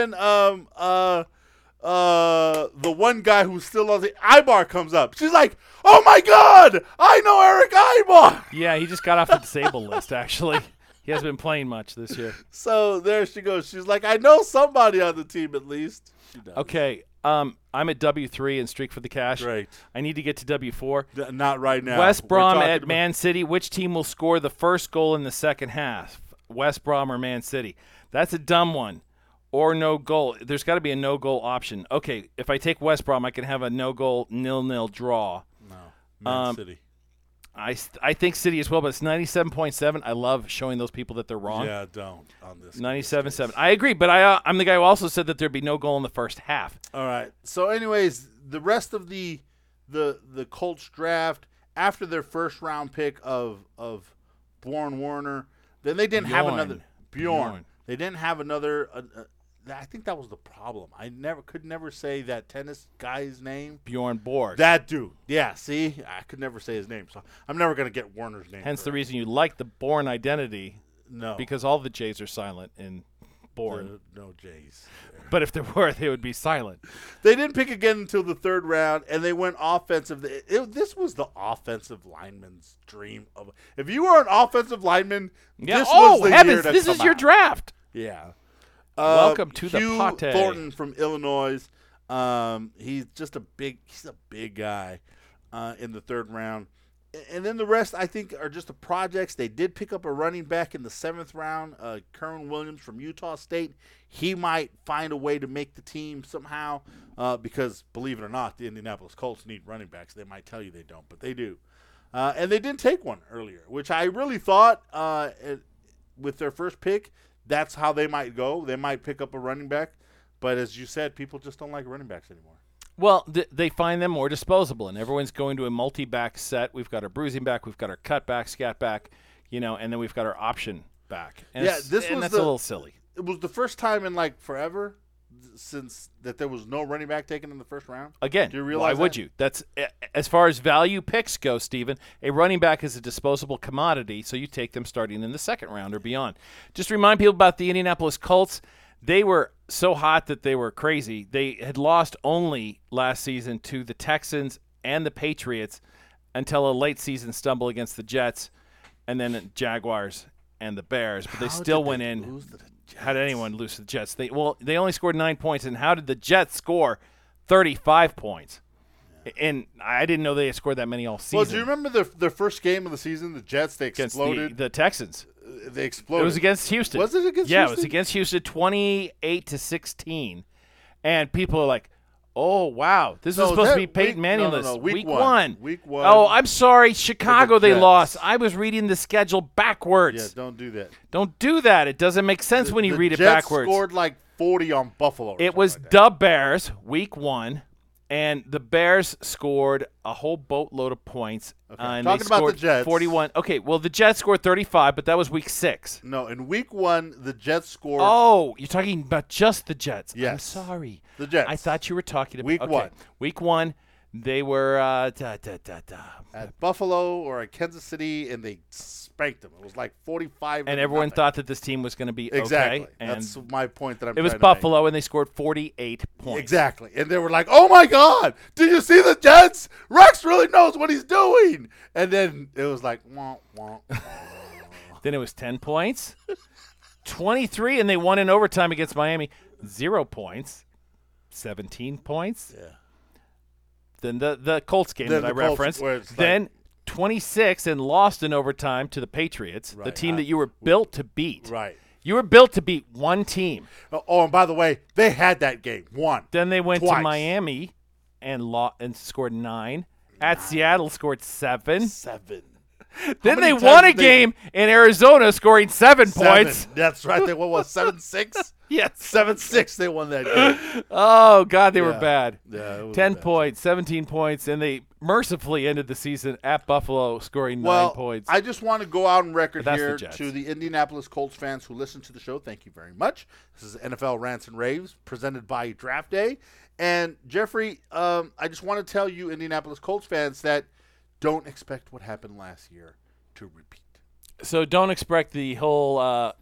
the one guy who's still on the Ibar comes up. She's like, "Oh my God, I know Eric Ibar." Yeah, he just got off the disabled list, actually. He hasn't been playing much this year. So there she goes. She's like, "I know somebody on the team at least." She does. Okay, I'm at W3 and Streak for the Cash. Great. I need to get to W4. Not right now. West We're Brom talking at about- Man City. Which team will score the first goal in the second half? West Brom or Man City? That's a dumb one. Or no goal. There's got to be a no-goal option. Okay, if I take West Brom, I can have a no-goal, 0-0 draw. No, Man City. I think City as well, but it's 97.7. I love showing those people that they're wrong. Yeah, don't on this. 97.7. I agree, but I'm the guy who also said that there'd be no goal in the first half. All right. So, anyways, the rest of the Colts draft after their first round pick of Bjorn Warner, then they didn't have another Bjorn. They didn't have another. I think that was the problem. I could never say that tennis guy's name. Bjorn Borg. That dude. Yeah, see? I could never say his name, so I'm never going to get Warner's name. Hence the correct. reason you like the Bourne identity, No. because all the J's are silent in Bourne. No J's. But if there were, they would be silent. They didn't pick again until the third round, and they went offensive. This was the offensive lineman's dream. If you were an offensive lineman, this was the year to this come is your out. draft. Yeah. Welcome to the Hugh Pate. Thornton from Illinois. He's a big guy in the third round. And then the rest, I think, are just the projects. They did pick up a running back in the 7th round, Kerwin Williams from Utah State. He might find a way to make the team somehow because, believe it or not, the Indianapolis Colts need running backs. They might tell you they don't, but they do. And they didn't take one earlier, which I really thought with their first pick, that's how they might go. They might pick up a running back. But as you said, people just don't like running backs anymore. Well, they find them more disposable, and everyone's going to a multi-back set. We've got our bruising back, we've got our cut back, scat back, and then we've got our option back. And that's a little silly. It was the first time in forever since that there was no running back taken in the first round. Again, do you realize why would you? That's as far as value picks go, Stephen. A running back is a disposable commodity, so you take them starting in the second round or beyond. Just remind people about the Indianapolis Colts. They were so hot that they were crazy. They had lost only last season to the Texans and the Patriots until a late season stumble against the Jets and then Jaguars and the Bears. But they still went in. How did anyone lose to the Jets? They only scored 9 points. And how did the Jets score 35 points? Yeah. And I didn't know they had scored that many all season. Well, do you remember their first game of the season, the Jets, they exploded? Against the Texans. They exploded. It was against Houston. Was it against Houston? Yeah, it was against Houston, 28-16. And people are like, oh, wow. This was supposed to be Peyton Manningless. No, Week one. Oh, I'm sorry. Chicago, they Jets. lost. I was reading the schedule backwards. Yeah, don't do that. Don't do that. It doesn't make sense when you read it Jets backwards. Scored 40 on Buffalo. It was the Bears, week 1. And the Bears scored a whole boatload of points. Okay. And Talking they about scored the Jets. 41. Okay, well, the Jets scored 35, but that was week 6. No, in week 1, the Jets scored. Oh, you're talking about just the Jets. Yes. I'm sorry. The Jets. I thought you were talking about Week 1. Week 1, they were at Buffalo or at Kansas City, and they spanked them. It was 45. and everyone thought that this team was going to be exactly. okay. And that's my point that I'm it was trying to Buffalo, and they scored 48 make. points. Exactly. And they were like, oh, my God, did you see the Jets? Rex really knows what he's doing. And then it was like, wah, wah, wah. Then it was 10 points, 23, and they won in overtime against Miami. 0 points, 17 points. Yeah. Then the Colts game Then that I the Colts, referenced. where it's Then 26 and lost in overtime to the Patriots, the Right. team that you were built to beat. Right. You were built to beat one team. Oh, and by the way, they had that game. Won. Then they went to Twice. Miami and scored 9. At Seattle, scored 7. 7. Then many they times won a did they- game in Arizona, scoring 7 points. That's right. They won, 7-6? Yes. 7-6 they won that game. Oh, God, they were Yeah. bad. Yeah, it was 10 bad. points, 17 points, and they mercifully ended the season at Buffalo, scoring 9 points. I just want to go out on record But that's the here Jets. to the Indianapolis Colts fans who listen to the show. Thank you very much. This is NFL Rants and Raves presented by Draft Day. And, Jeffrey, I just want to tell you, Indianapolis Colts fans, that don't expect what happened last year to repeat. So don't expect the whole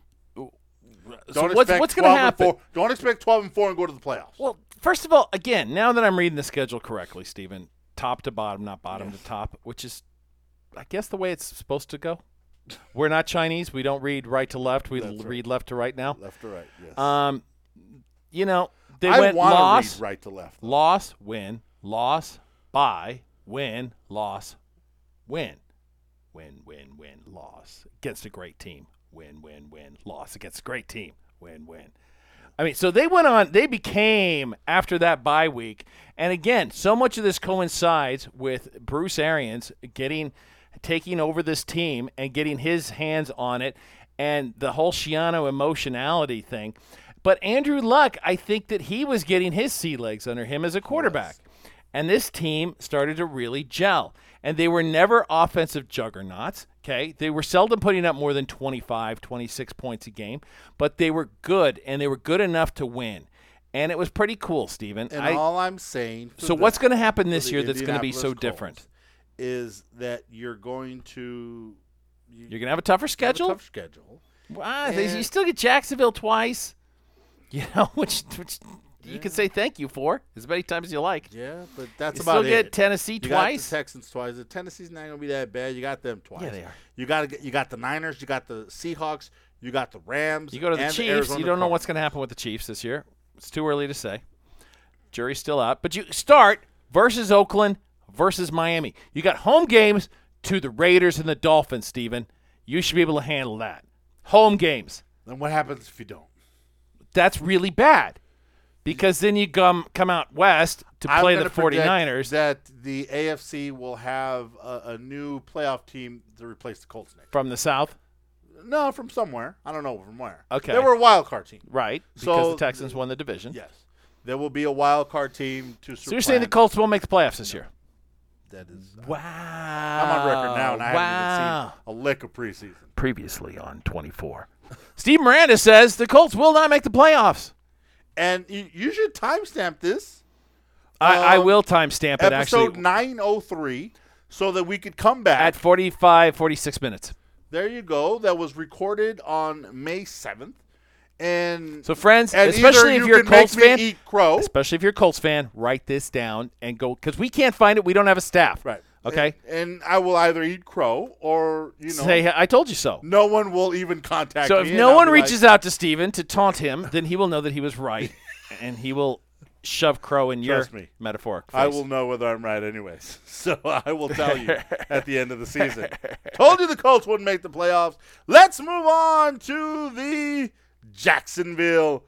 Don't what's expect going to 12 and happen? 4. Don't expect 12-4 and go to the playoffs. Well, first of all, again, now that I'm reading the schedule correctly, Stephen, top to bottom, not bottom to top, which is, I guess, the way it's supposed to go. We're not Chinese. We don't read right to left. We That's right. read left to right now. Left to right, yes. They I went want to loss, read right to left. loss, win, loss, bye, win, loss, win. Win, win, win, loss against a great team. Win, win, win, loss against a great team. Win, win. I mean, so they went on. They became, after that bye week, and again, so much of this coincides with Bruce Arians taking over this team and getting his hands on it, and the whole Schiano emotionality thing. But Andrew Luck, I think that he was getting his sea legs under him as a quarterback. And this team started to really gel. And they were never offensive juggernauts, okay? They were seldom putting up more than 25, 26 points a game, but they were good, and they were good enough to win. And it was pretty cool, Steven. And all I'm saying So what's going to happen this year that's going to be so different? Is that you're going to You're going to have a tougher schedule? Tough schedule. Wow, you still get Jacksonville twice, which you can say thank you for as many times as you like. Yeah, but that's you about it. still get Tennessee you twice. Got the Texans twice. The Tennessee's not going to be that bad. You got them twice. Yeah, they are. You got the Niners. You got the Seahawks. You got the Rams. You go to the and Chiefs. Arizona You don't know Cardinals. what's going to happen with the Chiefs this year. It's too early to say. Jury's still out. But you start versus Oakland versus Miami. You got home games to the Raiders and the Dolphins, Steven. You should be able to handle that. Home games. Then what happens if you don't? That's really bad because then you come out west to play the 49ers. That the AFC will have a new playoff team to replace the Colts next. From the South? No, from somewhere. I don't know from where. Okay. They were a wild card team. Right, because So the Texans won the division. Yes. There will be a wild card team to So you're saying the Colts won't make the playoffs this year? That is. Wow. I'm on record now, and I haven't even seen a lick of preseason. Previously on 24. Steve Miranda says the Colts will not make the playoffs. And you should timestamp this. I will timestamp it, Episode actually. 903, so that we could come back. At 45, 46 minutes. There you go. That was recorded on May 7th. And So, friends, and especially either if you're a can make Colts me fan, eat crow. especially if you're a Colts fan, write this down and go, because we can't find it. We don't have a staff. Right. Okay? And I will either eat crow or, Say, I told you so. no one will even contact So me. if no one reaches out to Steven to taunt him, then he will know that he was right, and he will shove crow in your Trust me. metaphoric face. I will know whether I'm right anyways. So I will tell you at the end of the season. Told you the Colts wouldn't make the playoffs. Let's move on to the Jacksonville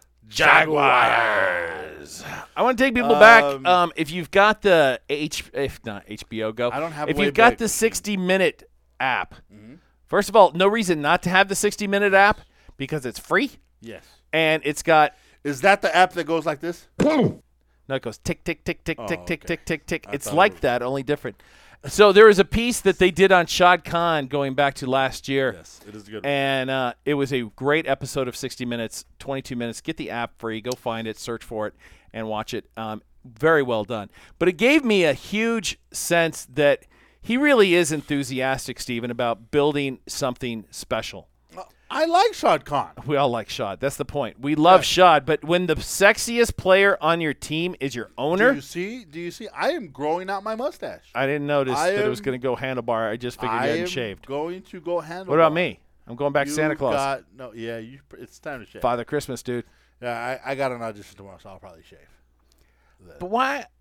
Jaguars. I want to take people back. If you've got the if not HBO Go, I don't have if way you've got back. the 60-minute app, first of all, no reason not to have the 60-minute app because it's free Yes. and it's got Is that the app that goes like this? no, it goes tick tick tick tick tick tick okay. tick tick tick. It's thought it like was- that, only different. So there was a piece that they did on Shad Khan going back to last year. Yes, it is a good. And it was a great episode of 60 Minutes, 22 minutes. Get the app free. Go find it, search for it, and watch it. Very well done. But it gave me a huge sense that he really is enthusiastic, Stephen, about building something special. I like Shad Khan. We all like Shad. That's the point. We love Shad. But when the sexiest player on your team is your owner, Do you see? I am growing out my mustache. I didn't notice I that it am- was going to go handlebar. I just figured I you am hadn't shaved. going to go handle. What about me? I'm going back You Santa Claus. It's time to shave. Father Christmas, dude. Yeah, I got an audition tomorrow, so I'll probably shave. But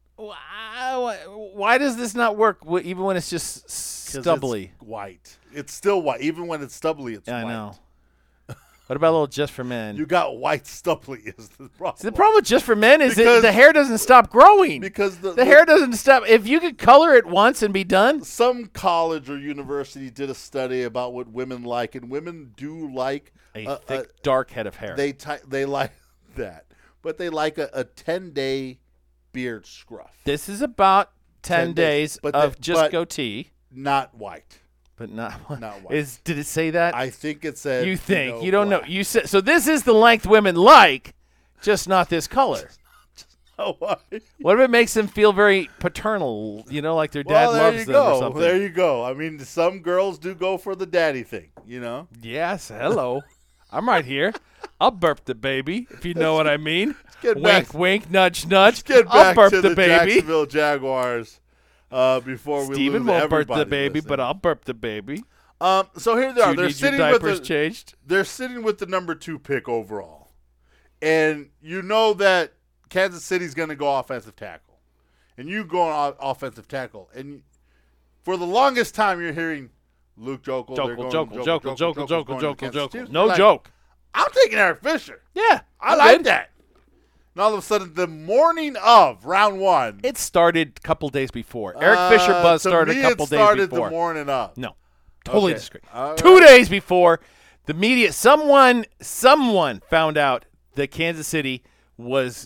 why does this not work even when it's just 'Cause stubbly? It's white. It's still white. Even when it's stubbly, it's I white. know. What about a little Just for Men? You got white stubbly is the problem. See, the problem with Just for Men is that Because- the hair doesn't stop growing. Because the hair doesn't stop. If you could color it once and be done, Some college or university did a study about what women like, and women do like a thick, dark head of hair. they like that, but they like a 10-day beard scruff, This is about 10 10 days days, but of the- just but- goatee, not white. but not white. Did it say that? I think it said. you think you don't know? You said so. This is the length women like, just not this color. know why. What if it makes them feel very paternal? You know, like their dad Well, there loves you them or go. something. There you go. I mean, some girls do go for the daddy thing. You know. Yes, hello. I'm right here. I'll burp the baby, if you know what I mean. get Wink, back- wink, nudge, nudge. Get I'll back burp to the the baby. Jacksonville Jaguars before we Steven lose won't burp the everybody baby, listening. but I'll burp the baby. So here they are. Do you They're need your sitting with diapers the, changed? They're sitting with the number 2 pick overall, and you know that Kansas City's going to go offensive tackle, and you go on offensive tackle, and for the longest time you're hearing Luke Jokel, they're going Jokel. going to Kansas City. No Like, joke. I'm taking Eric Fisher. Yeah, I like that. And all of a sudden, the morning of round 1, It started a couple days before. Eric Fisher buzz to started me, a couple it days started before. the morning of. No, totally Okay. disagree. All 2 days before, the media, someone found out that Kansas City was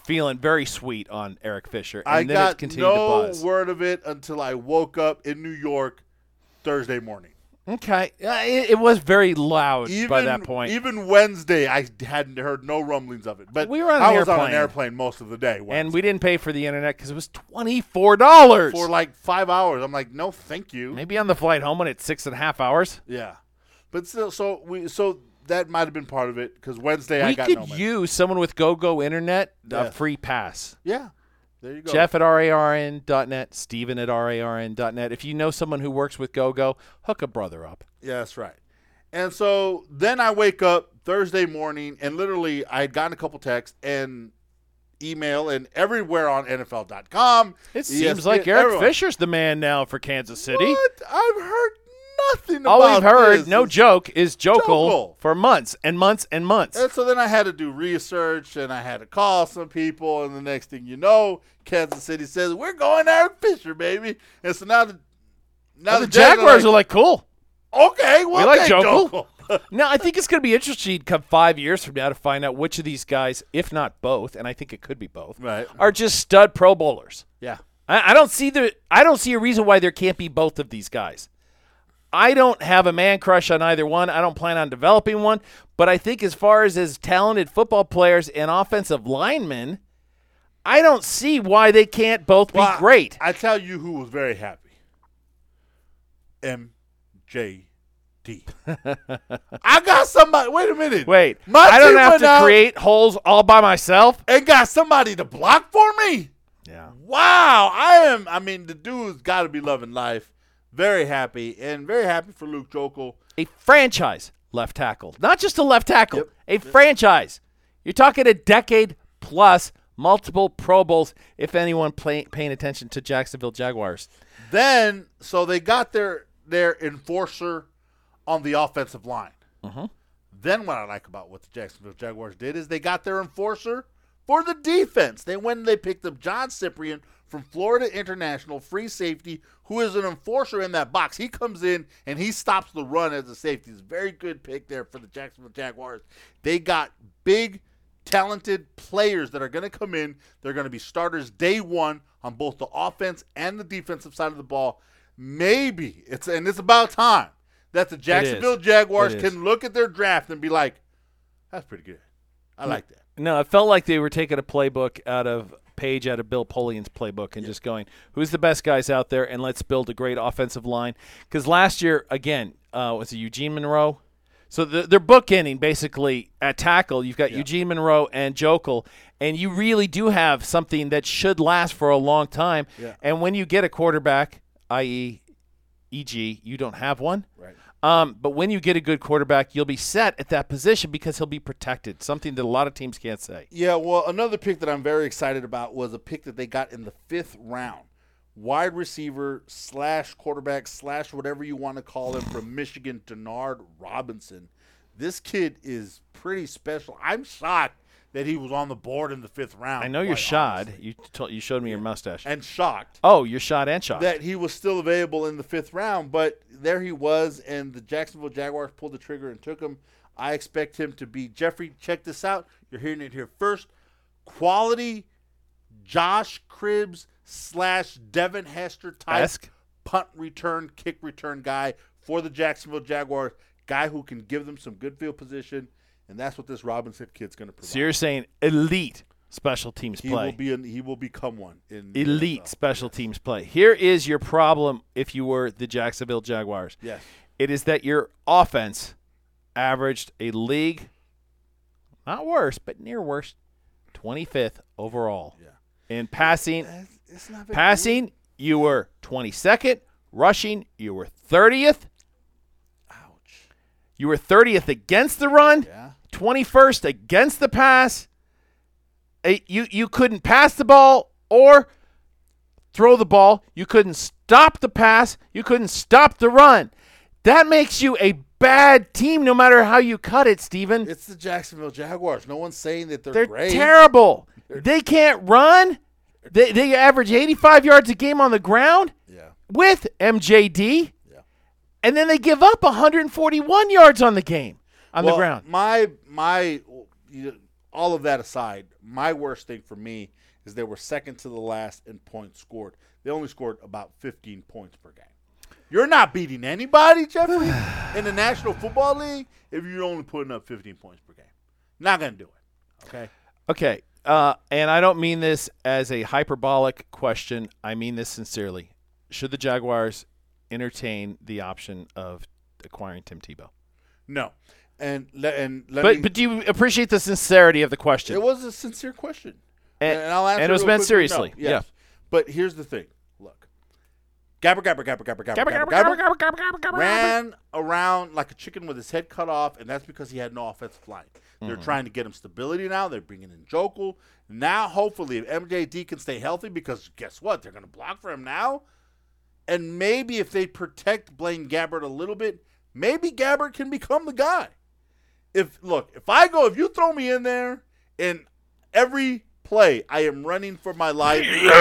feeling very sweet on Eric Fisher, and I then got it's continued to no buzz. word of it until I woke up in New York Thursday morning. Okay, it was very loud by that point. Even Wednesday, I hadn't heard no rumblings of it. But We were on an I was on airplane. an airplane most of the day. And Wednesday. we didn't pay for the internet because it was $24 for like 5 hours. I'm like, no, thank you. Maybe on the flight home when it's 6.5 hours. Yeah, but still, so that might have been part of it because Wednesday I We got could no money. use someone with GoGo Internet a Yeah. free pass. Yeah, there you go. Jeff at RARN.net, Steven at RARN.net. If you know someone who works with GoGo, hook a brother up. Yeah, that's right. And so then I wake up Thursday morning, and literally I had gotten a couple texts and email and everywhere on NFL.com. It seems ESPN, like Eric everyone. Fisher's the man now for Kansas City. What? I've heard nothing All about we've heard, this. no joke, is Jokel Jokel. for months and months and months. And so then I had to do research, and I had to call some people, and the next thing you know, Kansas City says, we're going Eric Fisher, baby. And so now the The Jaguars are like, cool. okay, well, We like okay, Jokel. Now, I think it's going to be interesting come 5 years from now to find out which of these guys, if not both, and I think it could be both, Right. are just stud Pro Bowlers. Yeah. I don't see a reason why there can't be both of these guys. I don't have a man crush on either one. I don't plan on developing one. But I think as far as talented football players and offensive linemen, I don't see why they can't both be great. I tell you who was very happy. MJD. I got somebody. Wait a minute. Wait, My I don't team have went to out create holes all by myself? and got somebody to block for me. Yeah. Wow. I mean, the dude's got to be loving life. Very happy, and very happy for Luke Jokel. A franchise left tackle. Not just a left tackle, Yep. a franchise. You're talking a decade plus, multiple Pro Bowls, if anyone paying attention to Jacksonville Jaguars. Then, so they got their enforcer on the offensive line. Mhm. Then what I like about what the Jacksonville Jaguars did is they got their enforcer for the defense. They went and they picked up John Cyprien from Florida International, free safety, who is an enforcer in that box. He comes in and he stops the run as a safety. It's a very good pick there for the Jacksonville Jaguars. They got big, talented players that are going to come in. They're going to be starters day one on both the offense and the defensive side of the ball. Maybe it's about time that the Jacksonville Jaguars It is. can look at their draft and be like, that's pretty good. I like that. No, it felt like they were taking a playbook out of Bill Polian's playbook and just going, who's the best guys out there, and let's build a great offensive line. Because last year, again, was it Eugene Monroe? So they're bookending basically at tackle. You've got Eugene Monroe and Jokel, and you really do have something that should last for a long time. Yeah. And when you get a quarterback, i.e., E.G., you don't have one. Right. But when you get a good quarterback, you'll be set at that position because he'll be protected, something that a lot of teams can't say. Yeah, well, another pick that I'm very excited about was a pick that they got in the 5th round. Wide receiver / quarterback / whatever you want to call him from Michigan, Denard Robinson. This kid is pretty special. I'm shocked that he was on the board in the 5th round. I know you're quite shod. honestly. You showed me your mustache. And shocked Oh, you're shot and shot. that he was still available in the 5th round, but there he was, and the Jacksonville Jaguars pulled the trigger and took him. I expect him to be, Jeffrey, check this out. You're hearing it here first. Quality Josh Cribbs / Devin Hester type Esque. punt return, kick return guy for the Jacksonville Jaguars, guy who can give them some good field position, and that's what this Robinson kid's going to provide. So you're saying elite special teams play. He will become one. In Elite NFL. special teams play. Here is your problem if you were the Jacksonville Jaguars. Yes. It is that your offense averaged a league, not worse, but near worse, 25th overall. Yeah. In passing, It's not very passing, you were 22nd. Rushing, you were 30th. Ouch. You were 30th against the run, Yeah. 21st against the pass. You couldn't pass the ball or throw the ball. You couldn't stop the pass. You couldn't stop the run. That makes you a bad team no matter how you cut it, Steven. It's the Jacksonville Jaguars. No one's saying that They're great. terrible. They can't run. They average 85 yards a game on the ground Yeah. with MJD. Yeah. And then they give up 141 yards on the game on the ground. My all of that aside, my worst thing for me is they were second to the last in points scored. They only scored about 15 points per game. You're not beating anybody, Jeffrey, in the National Football League if you're only putting up 15 points per game. Not going to do it, okay? Okay, and I don't mean this as a hyperbolic question. I mean this sincerely. Should the Jaguars entertain the option of acquiring Tim Tebow? No. But But do you appreciate the sincerity of the question? it was a sincere question. And I'll answer it was real meant quickly, seriously. no. Yes. But here's the thing. Look. Gabber ran around like a chicken with his head cut off, and that's because he had no offensive line. They're trying to get him stability now. They're bringing in Jokel. Now, hopefully, if MJD can stay healthy, because guess what? They're going to block for him now. And maybe if they protect Blaine Gabbert a little bit, maybe Gabbert can become the guy. If you throw me in there, and every play I am running for my life,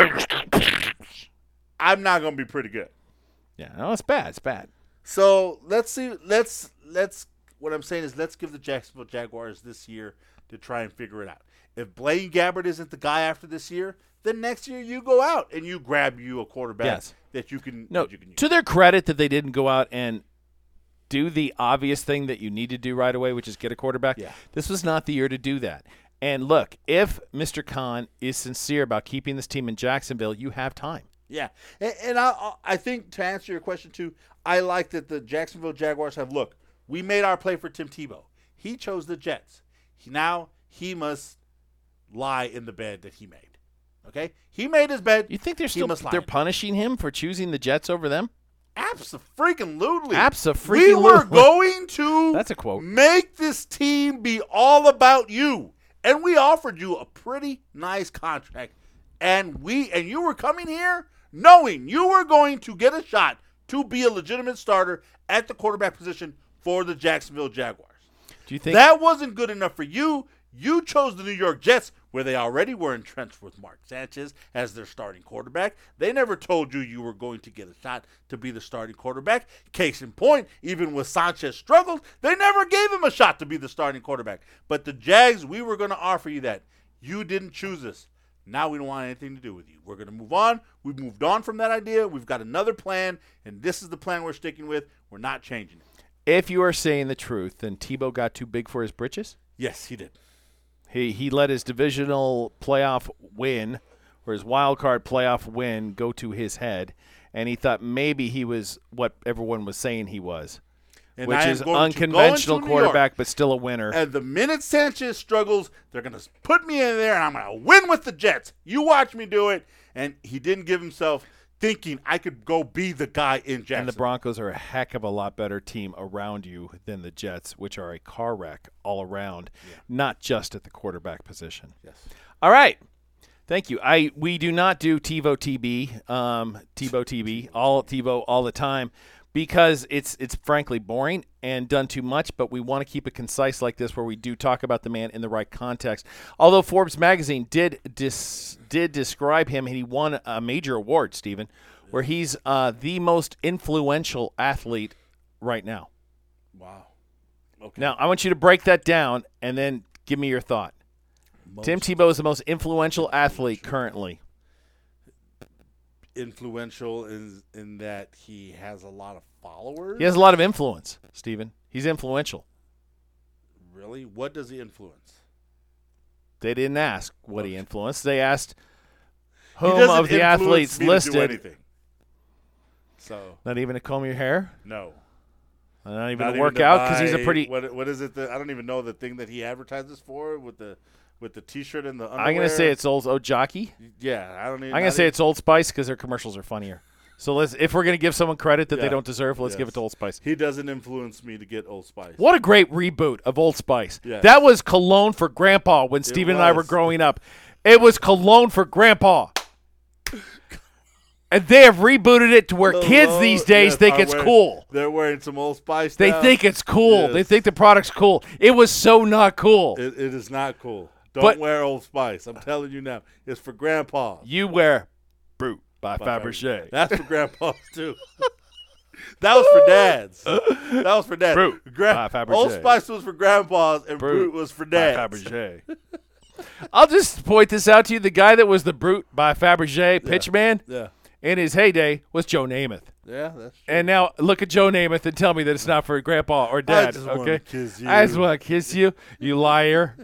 I'm not going to be pretty good. Yeah, no, it's bad. It's bad. So let's see. Let's. What I'm saying is, let's give the Jacksonville Jaguars this year to try and figure it out. If Blaine Gabbert isn't the guy after this year, then next year you go out and you grab you a quarterback that you can. No, that you can use. To their credit, that they didn't go out and do the obvious thing that you need to do right away, which is get a quarterback. Yeah. This was not the year to do that. And look, if Mr. Khan is sincere about keeping this team in Jacksonville, you have time. Yeah, and I think to answer your question too, I like that the Jacksonville Jaguars have, look, we made our play for Tim Tebow. He chose the Jets. Now he must lie in the bed that he made. Okay? He made his bed. You think they're punishing him for choosing the Jets over them? Abso-freaking-lutely. Abso-freaking-lutely. We were going to That's a quote. Make this team be all about you. And we offered you a pretty nice contract. And you were coming here knowing you were going to get a shot to be a legitimate starter at the quarterback position for the Jacksonville Jaguars. Do you think that wasn't good enough for you? You chose the New York Jets, where they already were entrenched with Mark Sanchez as their starting quarterback. They never told you were going to get a shot to be the starting quarterback. Case in point, even when Sanchez struggled, they never gave him a shot to be the starting quarterback. But the Jags, we were going to offer you that. You didn't choose us. Now we don't want anything to do with you. We're going to move on. We've moved on from that idea. We've got another plan, and this is the plan we're sticking with. We're not changing it. If you are saying the truth, then Tebow got too big for his britches? Yes, he did. He let his divisional playoff win, or his wild card playoff win, go to his head, and he thought maybe he was what everyone was saying he was, and which is unconventional quarterback, but still a winner. And the minute Sanchez struggles, they're going to put me in there, and I'm going to win with the Jets. You watch me do it. And he didn't give himself thinking I could go be the guy in Jacksonville. And the Broncos are a heck of a lot better team around you than the Jets, which are a car wreck all around, not just at the quarterback position. Yes. All right. Thank you. We do not do TiVo TB, TiVo TB, all TiVo all the time, because it's frankly boring and done too much, but we want to keep it concise like this, where we do talk about the man in the right context. Although Forbes magazine did describe him, and he won a major award, Stephen, where he's the most influential athlete right now. Wow. Okay. Now, I want you to break that down and then give me your thought. Tim Tebow is the most influential athlete currently. Influential in that he has a lot of followers? He has a lot of influence, Stephen. He's influential. Really? What does he influence? They didn't ask what he influenced. They asked whom of the athletes listed. To do anything. So not even to comb your hair? No. Not even to work out, because he's a pretty. What is it? I don't even know the thing that he advertises for with the T-shirt and the underwear. I'm gonna say it's old jockey. Yeah, I don't even. I'm gonna say it's Old Spice because their commercials are funnier. So if we're gonna give someone credit that they don't deserve, let's give it to Old Spice. He doesn't influence me to get Old Spice. What a great reboot of Old Spice. Yes. That was cologne for Grandpa when Stephen and I were growing up. It was cologne for Grandpa. And they have rebooted it to where kids these days think it's cool. They're wearing some Old Spice now. They think it's cool. Yes. They think the product's cool. It was so not cool. It is not cool. Don't wear Old Spice. I'm telling you now. It's for Grandpa. You wear Brute by Fabergé. That's for Grandpas, too. That was for dads. That was for dads. Brute by Fabergé. Old Spice was for grandpas, and Brute was for dads. Fabergé. I'll just point this out to you. The guy that was the Brute by Fabergé pitchman Yeah. in his heyday was Joe Namath. Yeah, that's true. And now look at Joe Namath and tell me that it's not for grandpa or dad. I just wanna okay? kiss you. I just want to kiss you, you liar.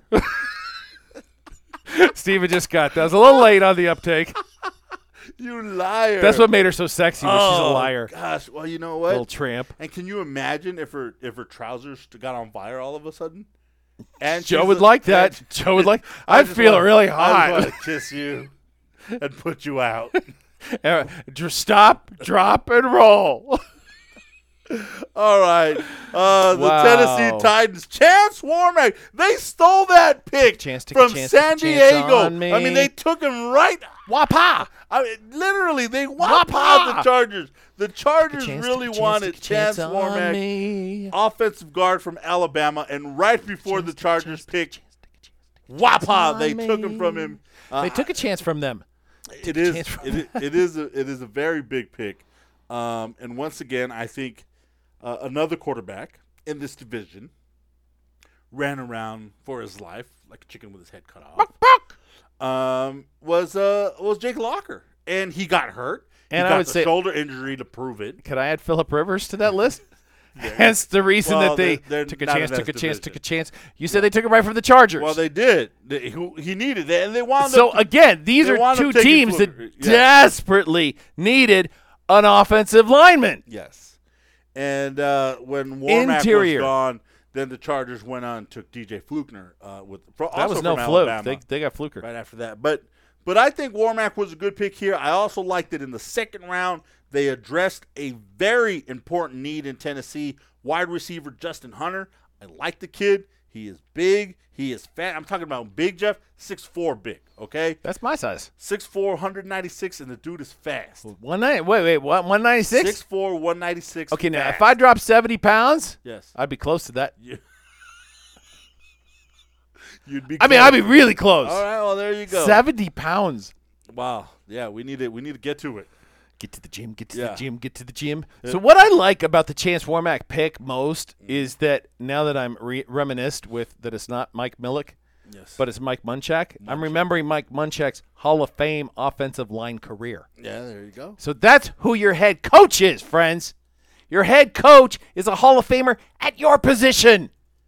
Steven just got that. I was a little late on the uptake. You liar. That's what made her so sexy when she's a liar. Gosh, well, you know what? Little tramp. And can you imagine if her trousers got on fire all of a sudden? And Joe she's would a- like that. and- Joe would like. I'd just feel wanna- really I hot. just want to kiss you and put you out. Stop, drop, and roll. All right. The Wow. Tennessee Titans. Chance Warmack. They stole that pick Chance, take a from chance, San take a chance Diego. on me. I mean, they took him right. Wapa. I mean, literally, they Wapa. whopped the Chargers. The Chargers Chance, really take a wanted take a chance Chance on Warmack, me. offensive guard from Alabama, and right before Chance, the take a Chargers chance, picked take a chance, Wapa, on they took him from me. him. They took a chance from them. It is chance from it is a very big pick, and once again, I think another quarterback in this division ran around for his life like a chicken with his head cut off. Was Jake Locker, and he got hurt. And he I got would the say- shoulder injury to prove it. Could I add Phillip Rivers to that list? Hence the reason Well, that they they're took a not in chance, that took a chance, division. took a chance. You said they took him right from the Chargers. Well, they did. He needed it, and they wound So up. again, these they are wound up two taking teams that Fluker. Yeah. desperately needed an offensive lineman. Yes. And when Warmack Interior. was gone, then the Chargers went on and took DJ Flukner That was no from fluke. Alabama They got Fluker. right after that. But I think Warmack was a good pick here. I also liked that in the second round they addressed a very important need in Tennessee. Wide receiver Justin Hunter. I like the kid. He is big. He is fat. I'm talking about big, Jeff. 6'4" big, okay? That's my size. 6'4", 196, and the dude is fast. 196? 6'4", 196. Okay, now fast. if I drop 70 pounds, Yes. I'd be close to that. You'd be I mean, close. I'd be really close. All right, well, there you go. 70 pounds. Wow. Yeah, we need to get to it. Get to the gym, get to Yeah. the gym, get to the gym. So what I like about the Chance Warmack pick most is that now that I'm reminisced with that it's not Mike Millick, Yes. but it's Mike Munchak, I'm remembering Mike Munchak's Hall of Fame offensive line career. Yeah, there you go. So that's who your head coach is, friends. Your head coach is a Hall of Famer at your position.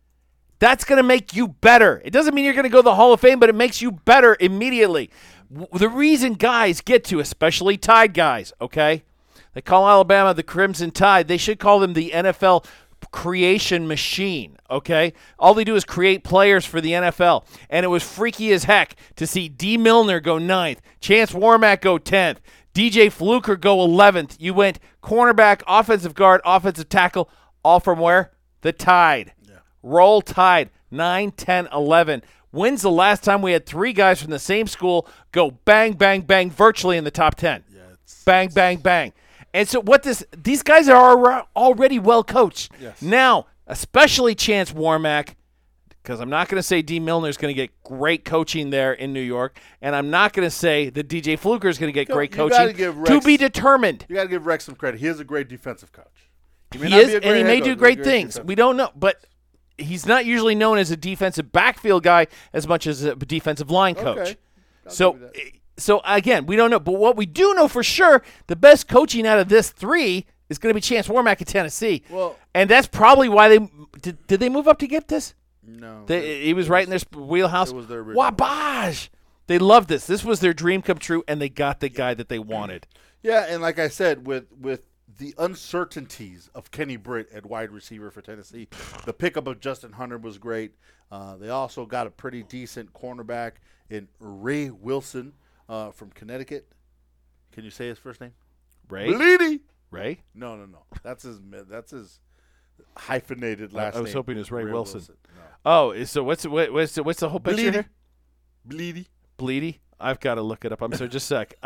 That's going to make you better. It doesn't mean you're going to go to the Hall of Fame, but it makes you better immediately. The reason guys get to, especially Tide guys, okay? They call Alabama the Crimson Tide. They should call them the NFL creation machine, okay? All they do is create players for the NFL. And it was freaky as heck to see D. Milner go 9th, Chance Warmack go 10th, DJ Fluker go 11th. You went cornerback, offensive guard, offensive tackle, all from where? The Tide. Yeah. Roll Tide, 9, 10, 11. When's the last time we had 3 guys from the same school go bang, bang, bang virtually in the top 10? Yeah, Bang, bang, bang. And so these guys are already well coached. Yes. Now, especially Chance Warmack, because I'm not going to say D. Milner is going to get great coaching there in New York, and I'm not going to say that DJ Fluker is going to get great you gotta coaching. give To Rex- be determined. You got to give Rex some credit. He is a great defensive coach. He may not is, be a and great he head may coach, do but great he's a things. defensive We don't know, but he's not usually known as a defensive backfield guy as much as a defensive line coach. Okay. I'll So, give you that. so again, we don't know. But what we do know for sure, the best coaching out of this 3 is going to be Chance Warmack at Tennessee. Well- and that's probably why they did they move up to get this? No. He was right in their wheelhouse. It was their original. Wabaj! They loved this. This was their dream come true, and they got the guy that they wanted. Yeah, and like I said, with the uncertainties of Kenny Britt at wide receiver for Tennessee, the pickup of Justin Hunter was great. They also got a pretty decent cornerback in Ray Wilson from Connecticut. Can you say his first name? Ray? Bleedy. Ray? No. That's his hyphenated last I was name. hoping it was Ray Wilson. No. Oh, so what's the whole picture Bleedy. here? Bleedy. Bleedy? I've got to look it up. I'm sorry, just a sec.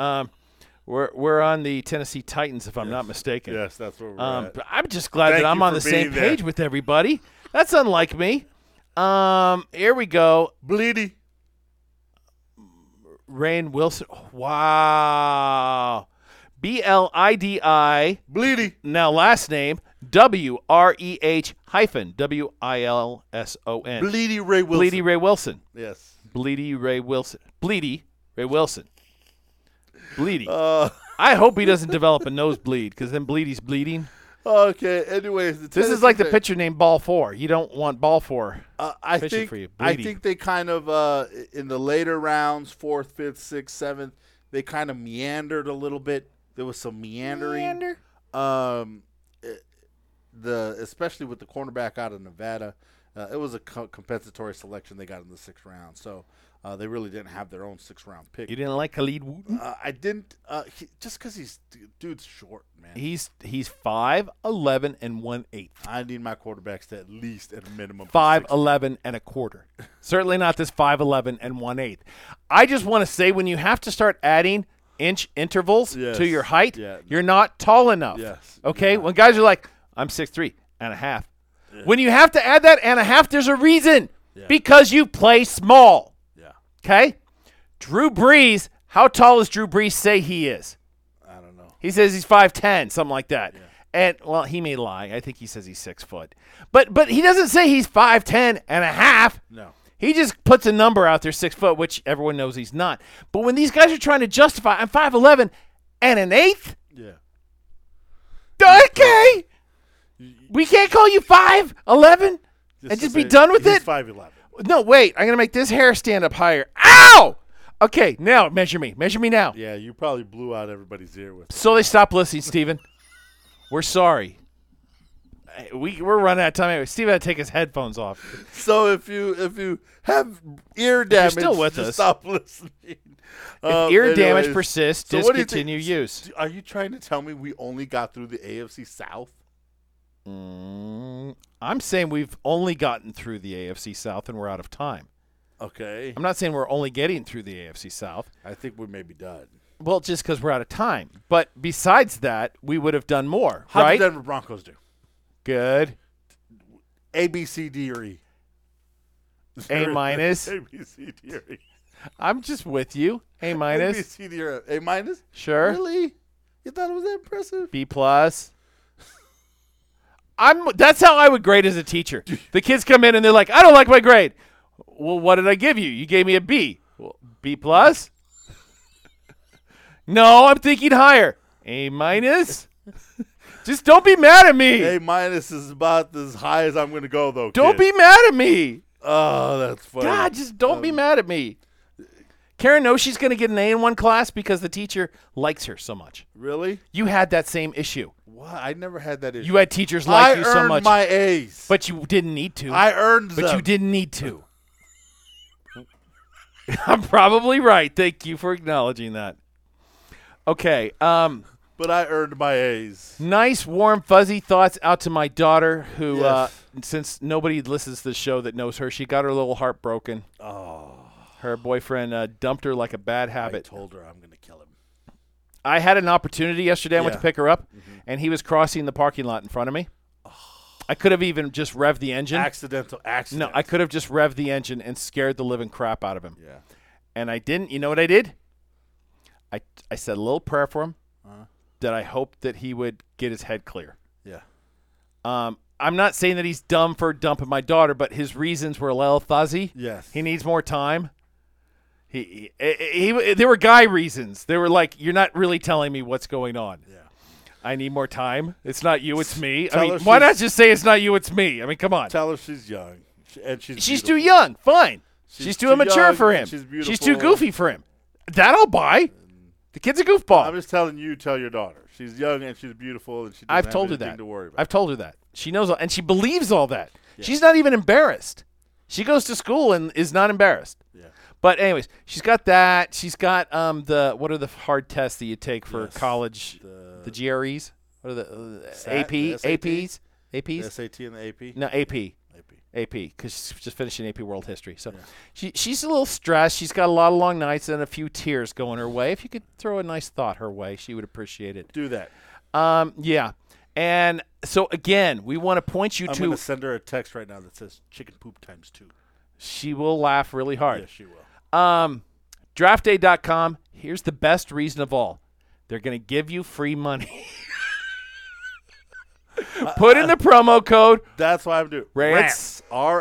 We're on the Tennessee Titans, if I'm not mistaken. Yes, that's where we're at. But I'm just glad Thank that I'm you on for the same being there. page with everybody. That's unlike me. Here we go. Bleedy. Rain Wilson. Wow. Blidi. Bleedy. Now last name WREH hyphen WILSON. Bleedy Ray Wilson. Bleedy Ray Wilson. Yes. Bleedy Ray Wilson. Bleedy Ray Wilson. Bleedy. I hope he doesn't develop a nosebleed because then Bleedy's bleeding. Okay. Anyways, This is like the pitcher named Ball 4. You don't want Ball 4 I pitching think for you. I Bleedy. think they kind of in the later rounds, 4th, 5th, 6th, 7th, they kind of meandered a little bit. There was some meandering. Especially with the cornerback out of Nevada, it was a compensatory selection they got in the 6th round. So they really didn't have their own 6th round pick. You didn't like Khalid Wooten? I didn't, just because dude's short, man. He's 5'11" and 1/8. I need my quarterbacks to at least at a minimum 5'11" and a quarter. Certainly not this 5'11" and 1/8. I just want to say when you have to start adding inch intervals Yes. to your height, Yeah. you're not tall enough. Yes. Okay? Yeah. When guys are like, I'm 6'3" and a half. Yeah. When you have to add that and a half, there's a reason. Yeah. Because you play small. Yeah, Okay? Drew Brees, how tall does Drew Brees say he is? I don't know. He says he's 5'10", something like that. Yeah. And, well, he may lie. I think he says he's 6 foot. But he doesn't say he's 5'10" and a half. No. He just puts a number out there, 6 foot, which everyone knows he's not. But when these guys are trying to justify, I'm 5'11" and an eighth? Yeah. Okay. We can't call you 5'11" and just be done with he's it? 5'11". No, wait. I'm going to make this hair stand up higher. Ow! Okay, now measure me. Measure me now. Yeah, you probably blew out everybody's ear with it. So they stop listening, Steven. We're sorry. We're running out of time anyway. Steven had to take his headphones off. So if you have ear damage, still with just us. stop listening. If ear damage Anyways, persists, so what do you discontinue think- use. Are you trying to tell me we only got through the AFC South? I'm saying we've only gotten through the AFC South and we're out of time. Okay. I'm not saying we're only getting through the AFC South. I think we may be done. Well, just because we're out of time. But besides that, we would have done more, How right? did Denver Broncos do? Good. A, B, C, D, or E? A minus. A, B, C, D, or E? I'm just with you. A A, B, minus. C, D, or A minus? Sure. Really? You thought it was that impressive? B plus. That's how I would grade as a teacher. The kids come in and they're like, I don't like my grade. Well, what did I give you? You gave me a B. Well, B plus? No, I'm thinking higher. A minus? Just don't be mad at me. A minus is about as high as I'm going to go, though. Don't kid. be mad at me. Oh, that's funny. God, just don't be mad at me. Karen knows she's going to get an A in one class because the teacher likes her so much. Really? You had that same issue. What? I never had that issue. You had teachers like you so earned much. my A's. But you didn't need to. I earned them. But you didn't need to. I'm probably right. Thank you for acknowledging that. Okay. But I earned my A's. Nice, warm, fuzzy thoughts out to my daughter who, Yes. since nobody listens to the show that knows her, she got her little heart broken. Oh. Her boyfriend dumped her like a bad I habit. told her I'm going to kill him. I had an opportunity yesterday. I went Yeah. to pick her up, and he was crossing the parking lot in front of me. I could have even just revved the engine. Accidental accident. No, I could have just revved the engine and scared the living crap out of him. Yeah. And I didn't. You know what I did? I said a little prayer for him that I hoped that he would get his head clear. Yeah. I'm not saying that he's dumb for dumping my daughter, but his reasons were a little fuzzy. Yes. He needs more time. There were guy reasons. They were like, you're not really telling me what's going on. Yeah. I need more time. It's not you, it's me. Tell I mean, her why not she's- just say it's not you, it's me? I mean, come on. Tell her she's young. And she's She's too beautiful. young. Fine. She's too too immature young for and him. she's She's too beautiful. goofy for him. That I'll buy. The kid's a goofball. I'm just telling you, tell your daughter. She's young and she's beautiful and she doesn't I've have told her anything that. to worry about. I've told her that. She knows, and she believes all that. She's not even embarrassed. She goes to school and is not embarrassed. Yeah. But anyways, she's got that. She's got what are the hard tests that you take for Yes. college? The GREs? What are the AP? the SAT? APs? The APs? SAT and the AP? No, AP. AP, because she's just finishing AP World History. So she's a little stressed. She's got a lot of long nights and a few tears going her way. If you could throw a nice thought her way, she would appreciate it. Do that. Yeah. And so, again, we want to point you I'm to going to send her a text right now that says chicken poop times 2. she will laugh really hard. Yes, she will. Draftday.com. Here's the best reason of all. They're going to give you free money. Put in the promo code That's what I'm doing. RANTS.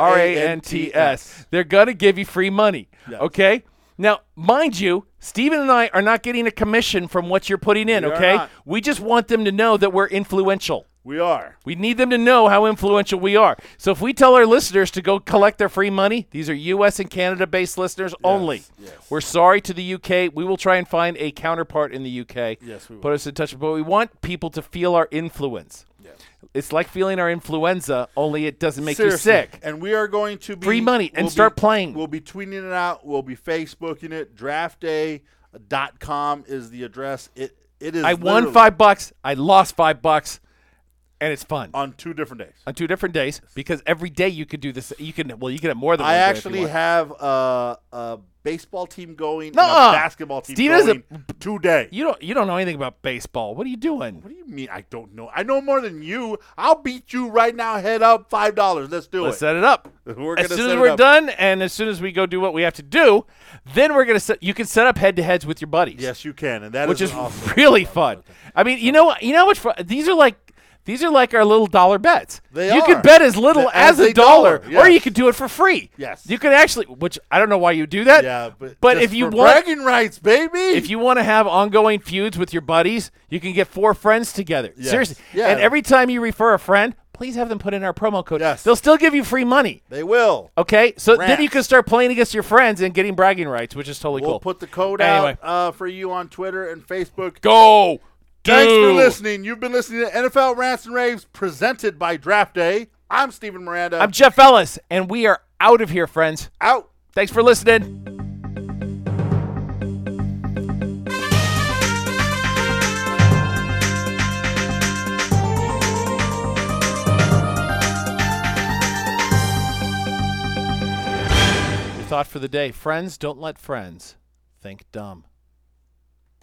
RANTS. They're going to give you free money. Yes. Okay? Now, mind you, Steven and I are not getting a commission from what you're putting in, We are okay? not. We just want them to know that we're influential. We are. We need them to know how influential we are. So if we tell our listeners to go collect their free money, these are U.S. and Canada-based listeners only. Yes. We're sorry to the U.K. We will try and find a counterpart in the U.K. Yes, we will. Put us in touch. But we want people to feel our influence. Yes. It's like feeling our influenza, only it doesn't make Seriously. you sick. And we are going to be Free money and we'll start be- playing. We'll be tweeting it out. We'll be Facebooking it. Draftday.com is the address. It is. I won literally $5. I lost $5. And it's fun on 2 different days. on 2 different days because every day you could do this. You can have more than one. I day if you actually want. have a baseball team going and Nuh-uh. a basketball team Steve doesn't- going today. You don't know anything about baseball. What are you doing? What do you mean I don't know? I know more than you. I'll beat you right now. Head up $5. Let's do Let's it. set it up. We're As gonna soon set as it we're up. done, and as soon as we go do what we have to do, then we're gonna set. You can set up head-to-heads with your buddies. Yes, you can, and that which is awesome. really fun. I mean, you know how much fun these are like. These are like our little dollar bets. They you are. can bet as little as a dollar, yes. or you can do it for free. Yes. You can actually, which I don't know why you do that. Yeah, but just if you for want, bragging rights, baby. if you want to have ongoing feuds with your buddies, you can get 4 friends together. Yes. Seriously. Yeah. And every time you refer a friend, please have them put in our promo code. Yes. They'll still give you free money. They will. Okay? So then Rats. you can start playing against your friends and getting bragging rights, which is totally We'll cool. put the code Anyway. out for you on Twitter and Facebook. Go! Thanks for Do. listening. You've been listening to NFL Rants and Raves presented by Draft Day. I'm Steven Miranda. I'm Jeff Ellis, and we are out of here, friends. out. Thanks for listening. Your thought for the day: friends don't let friends think dumb.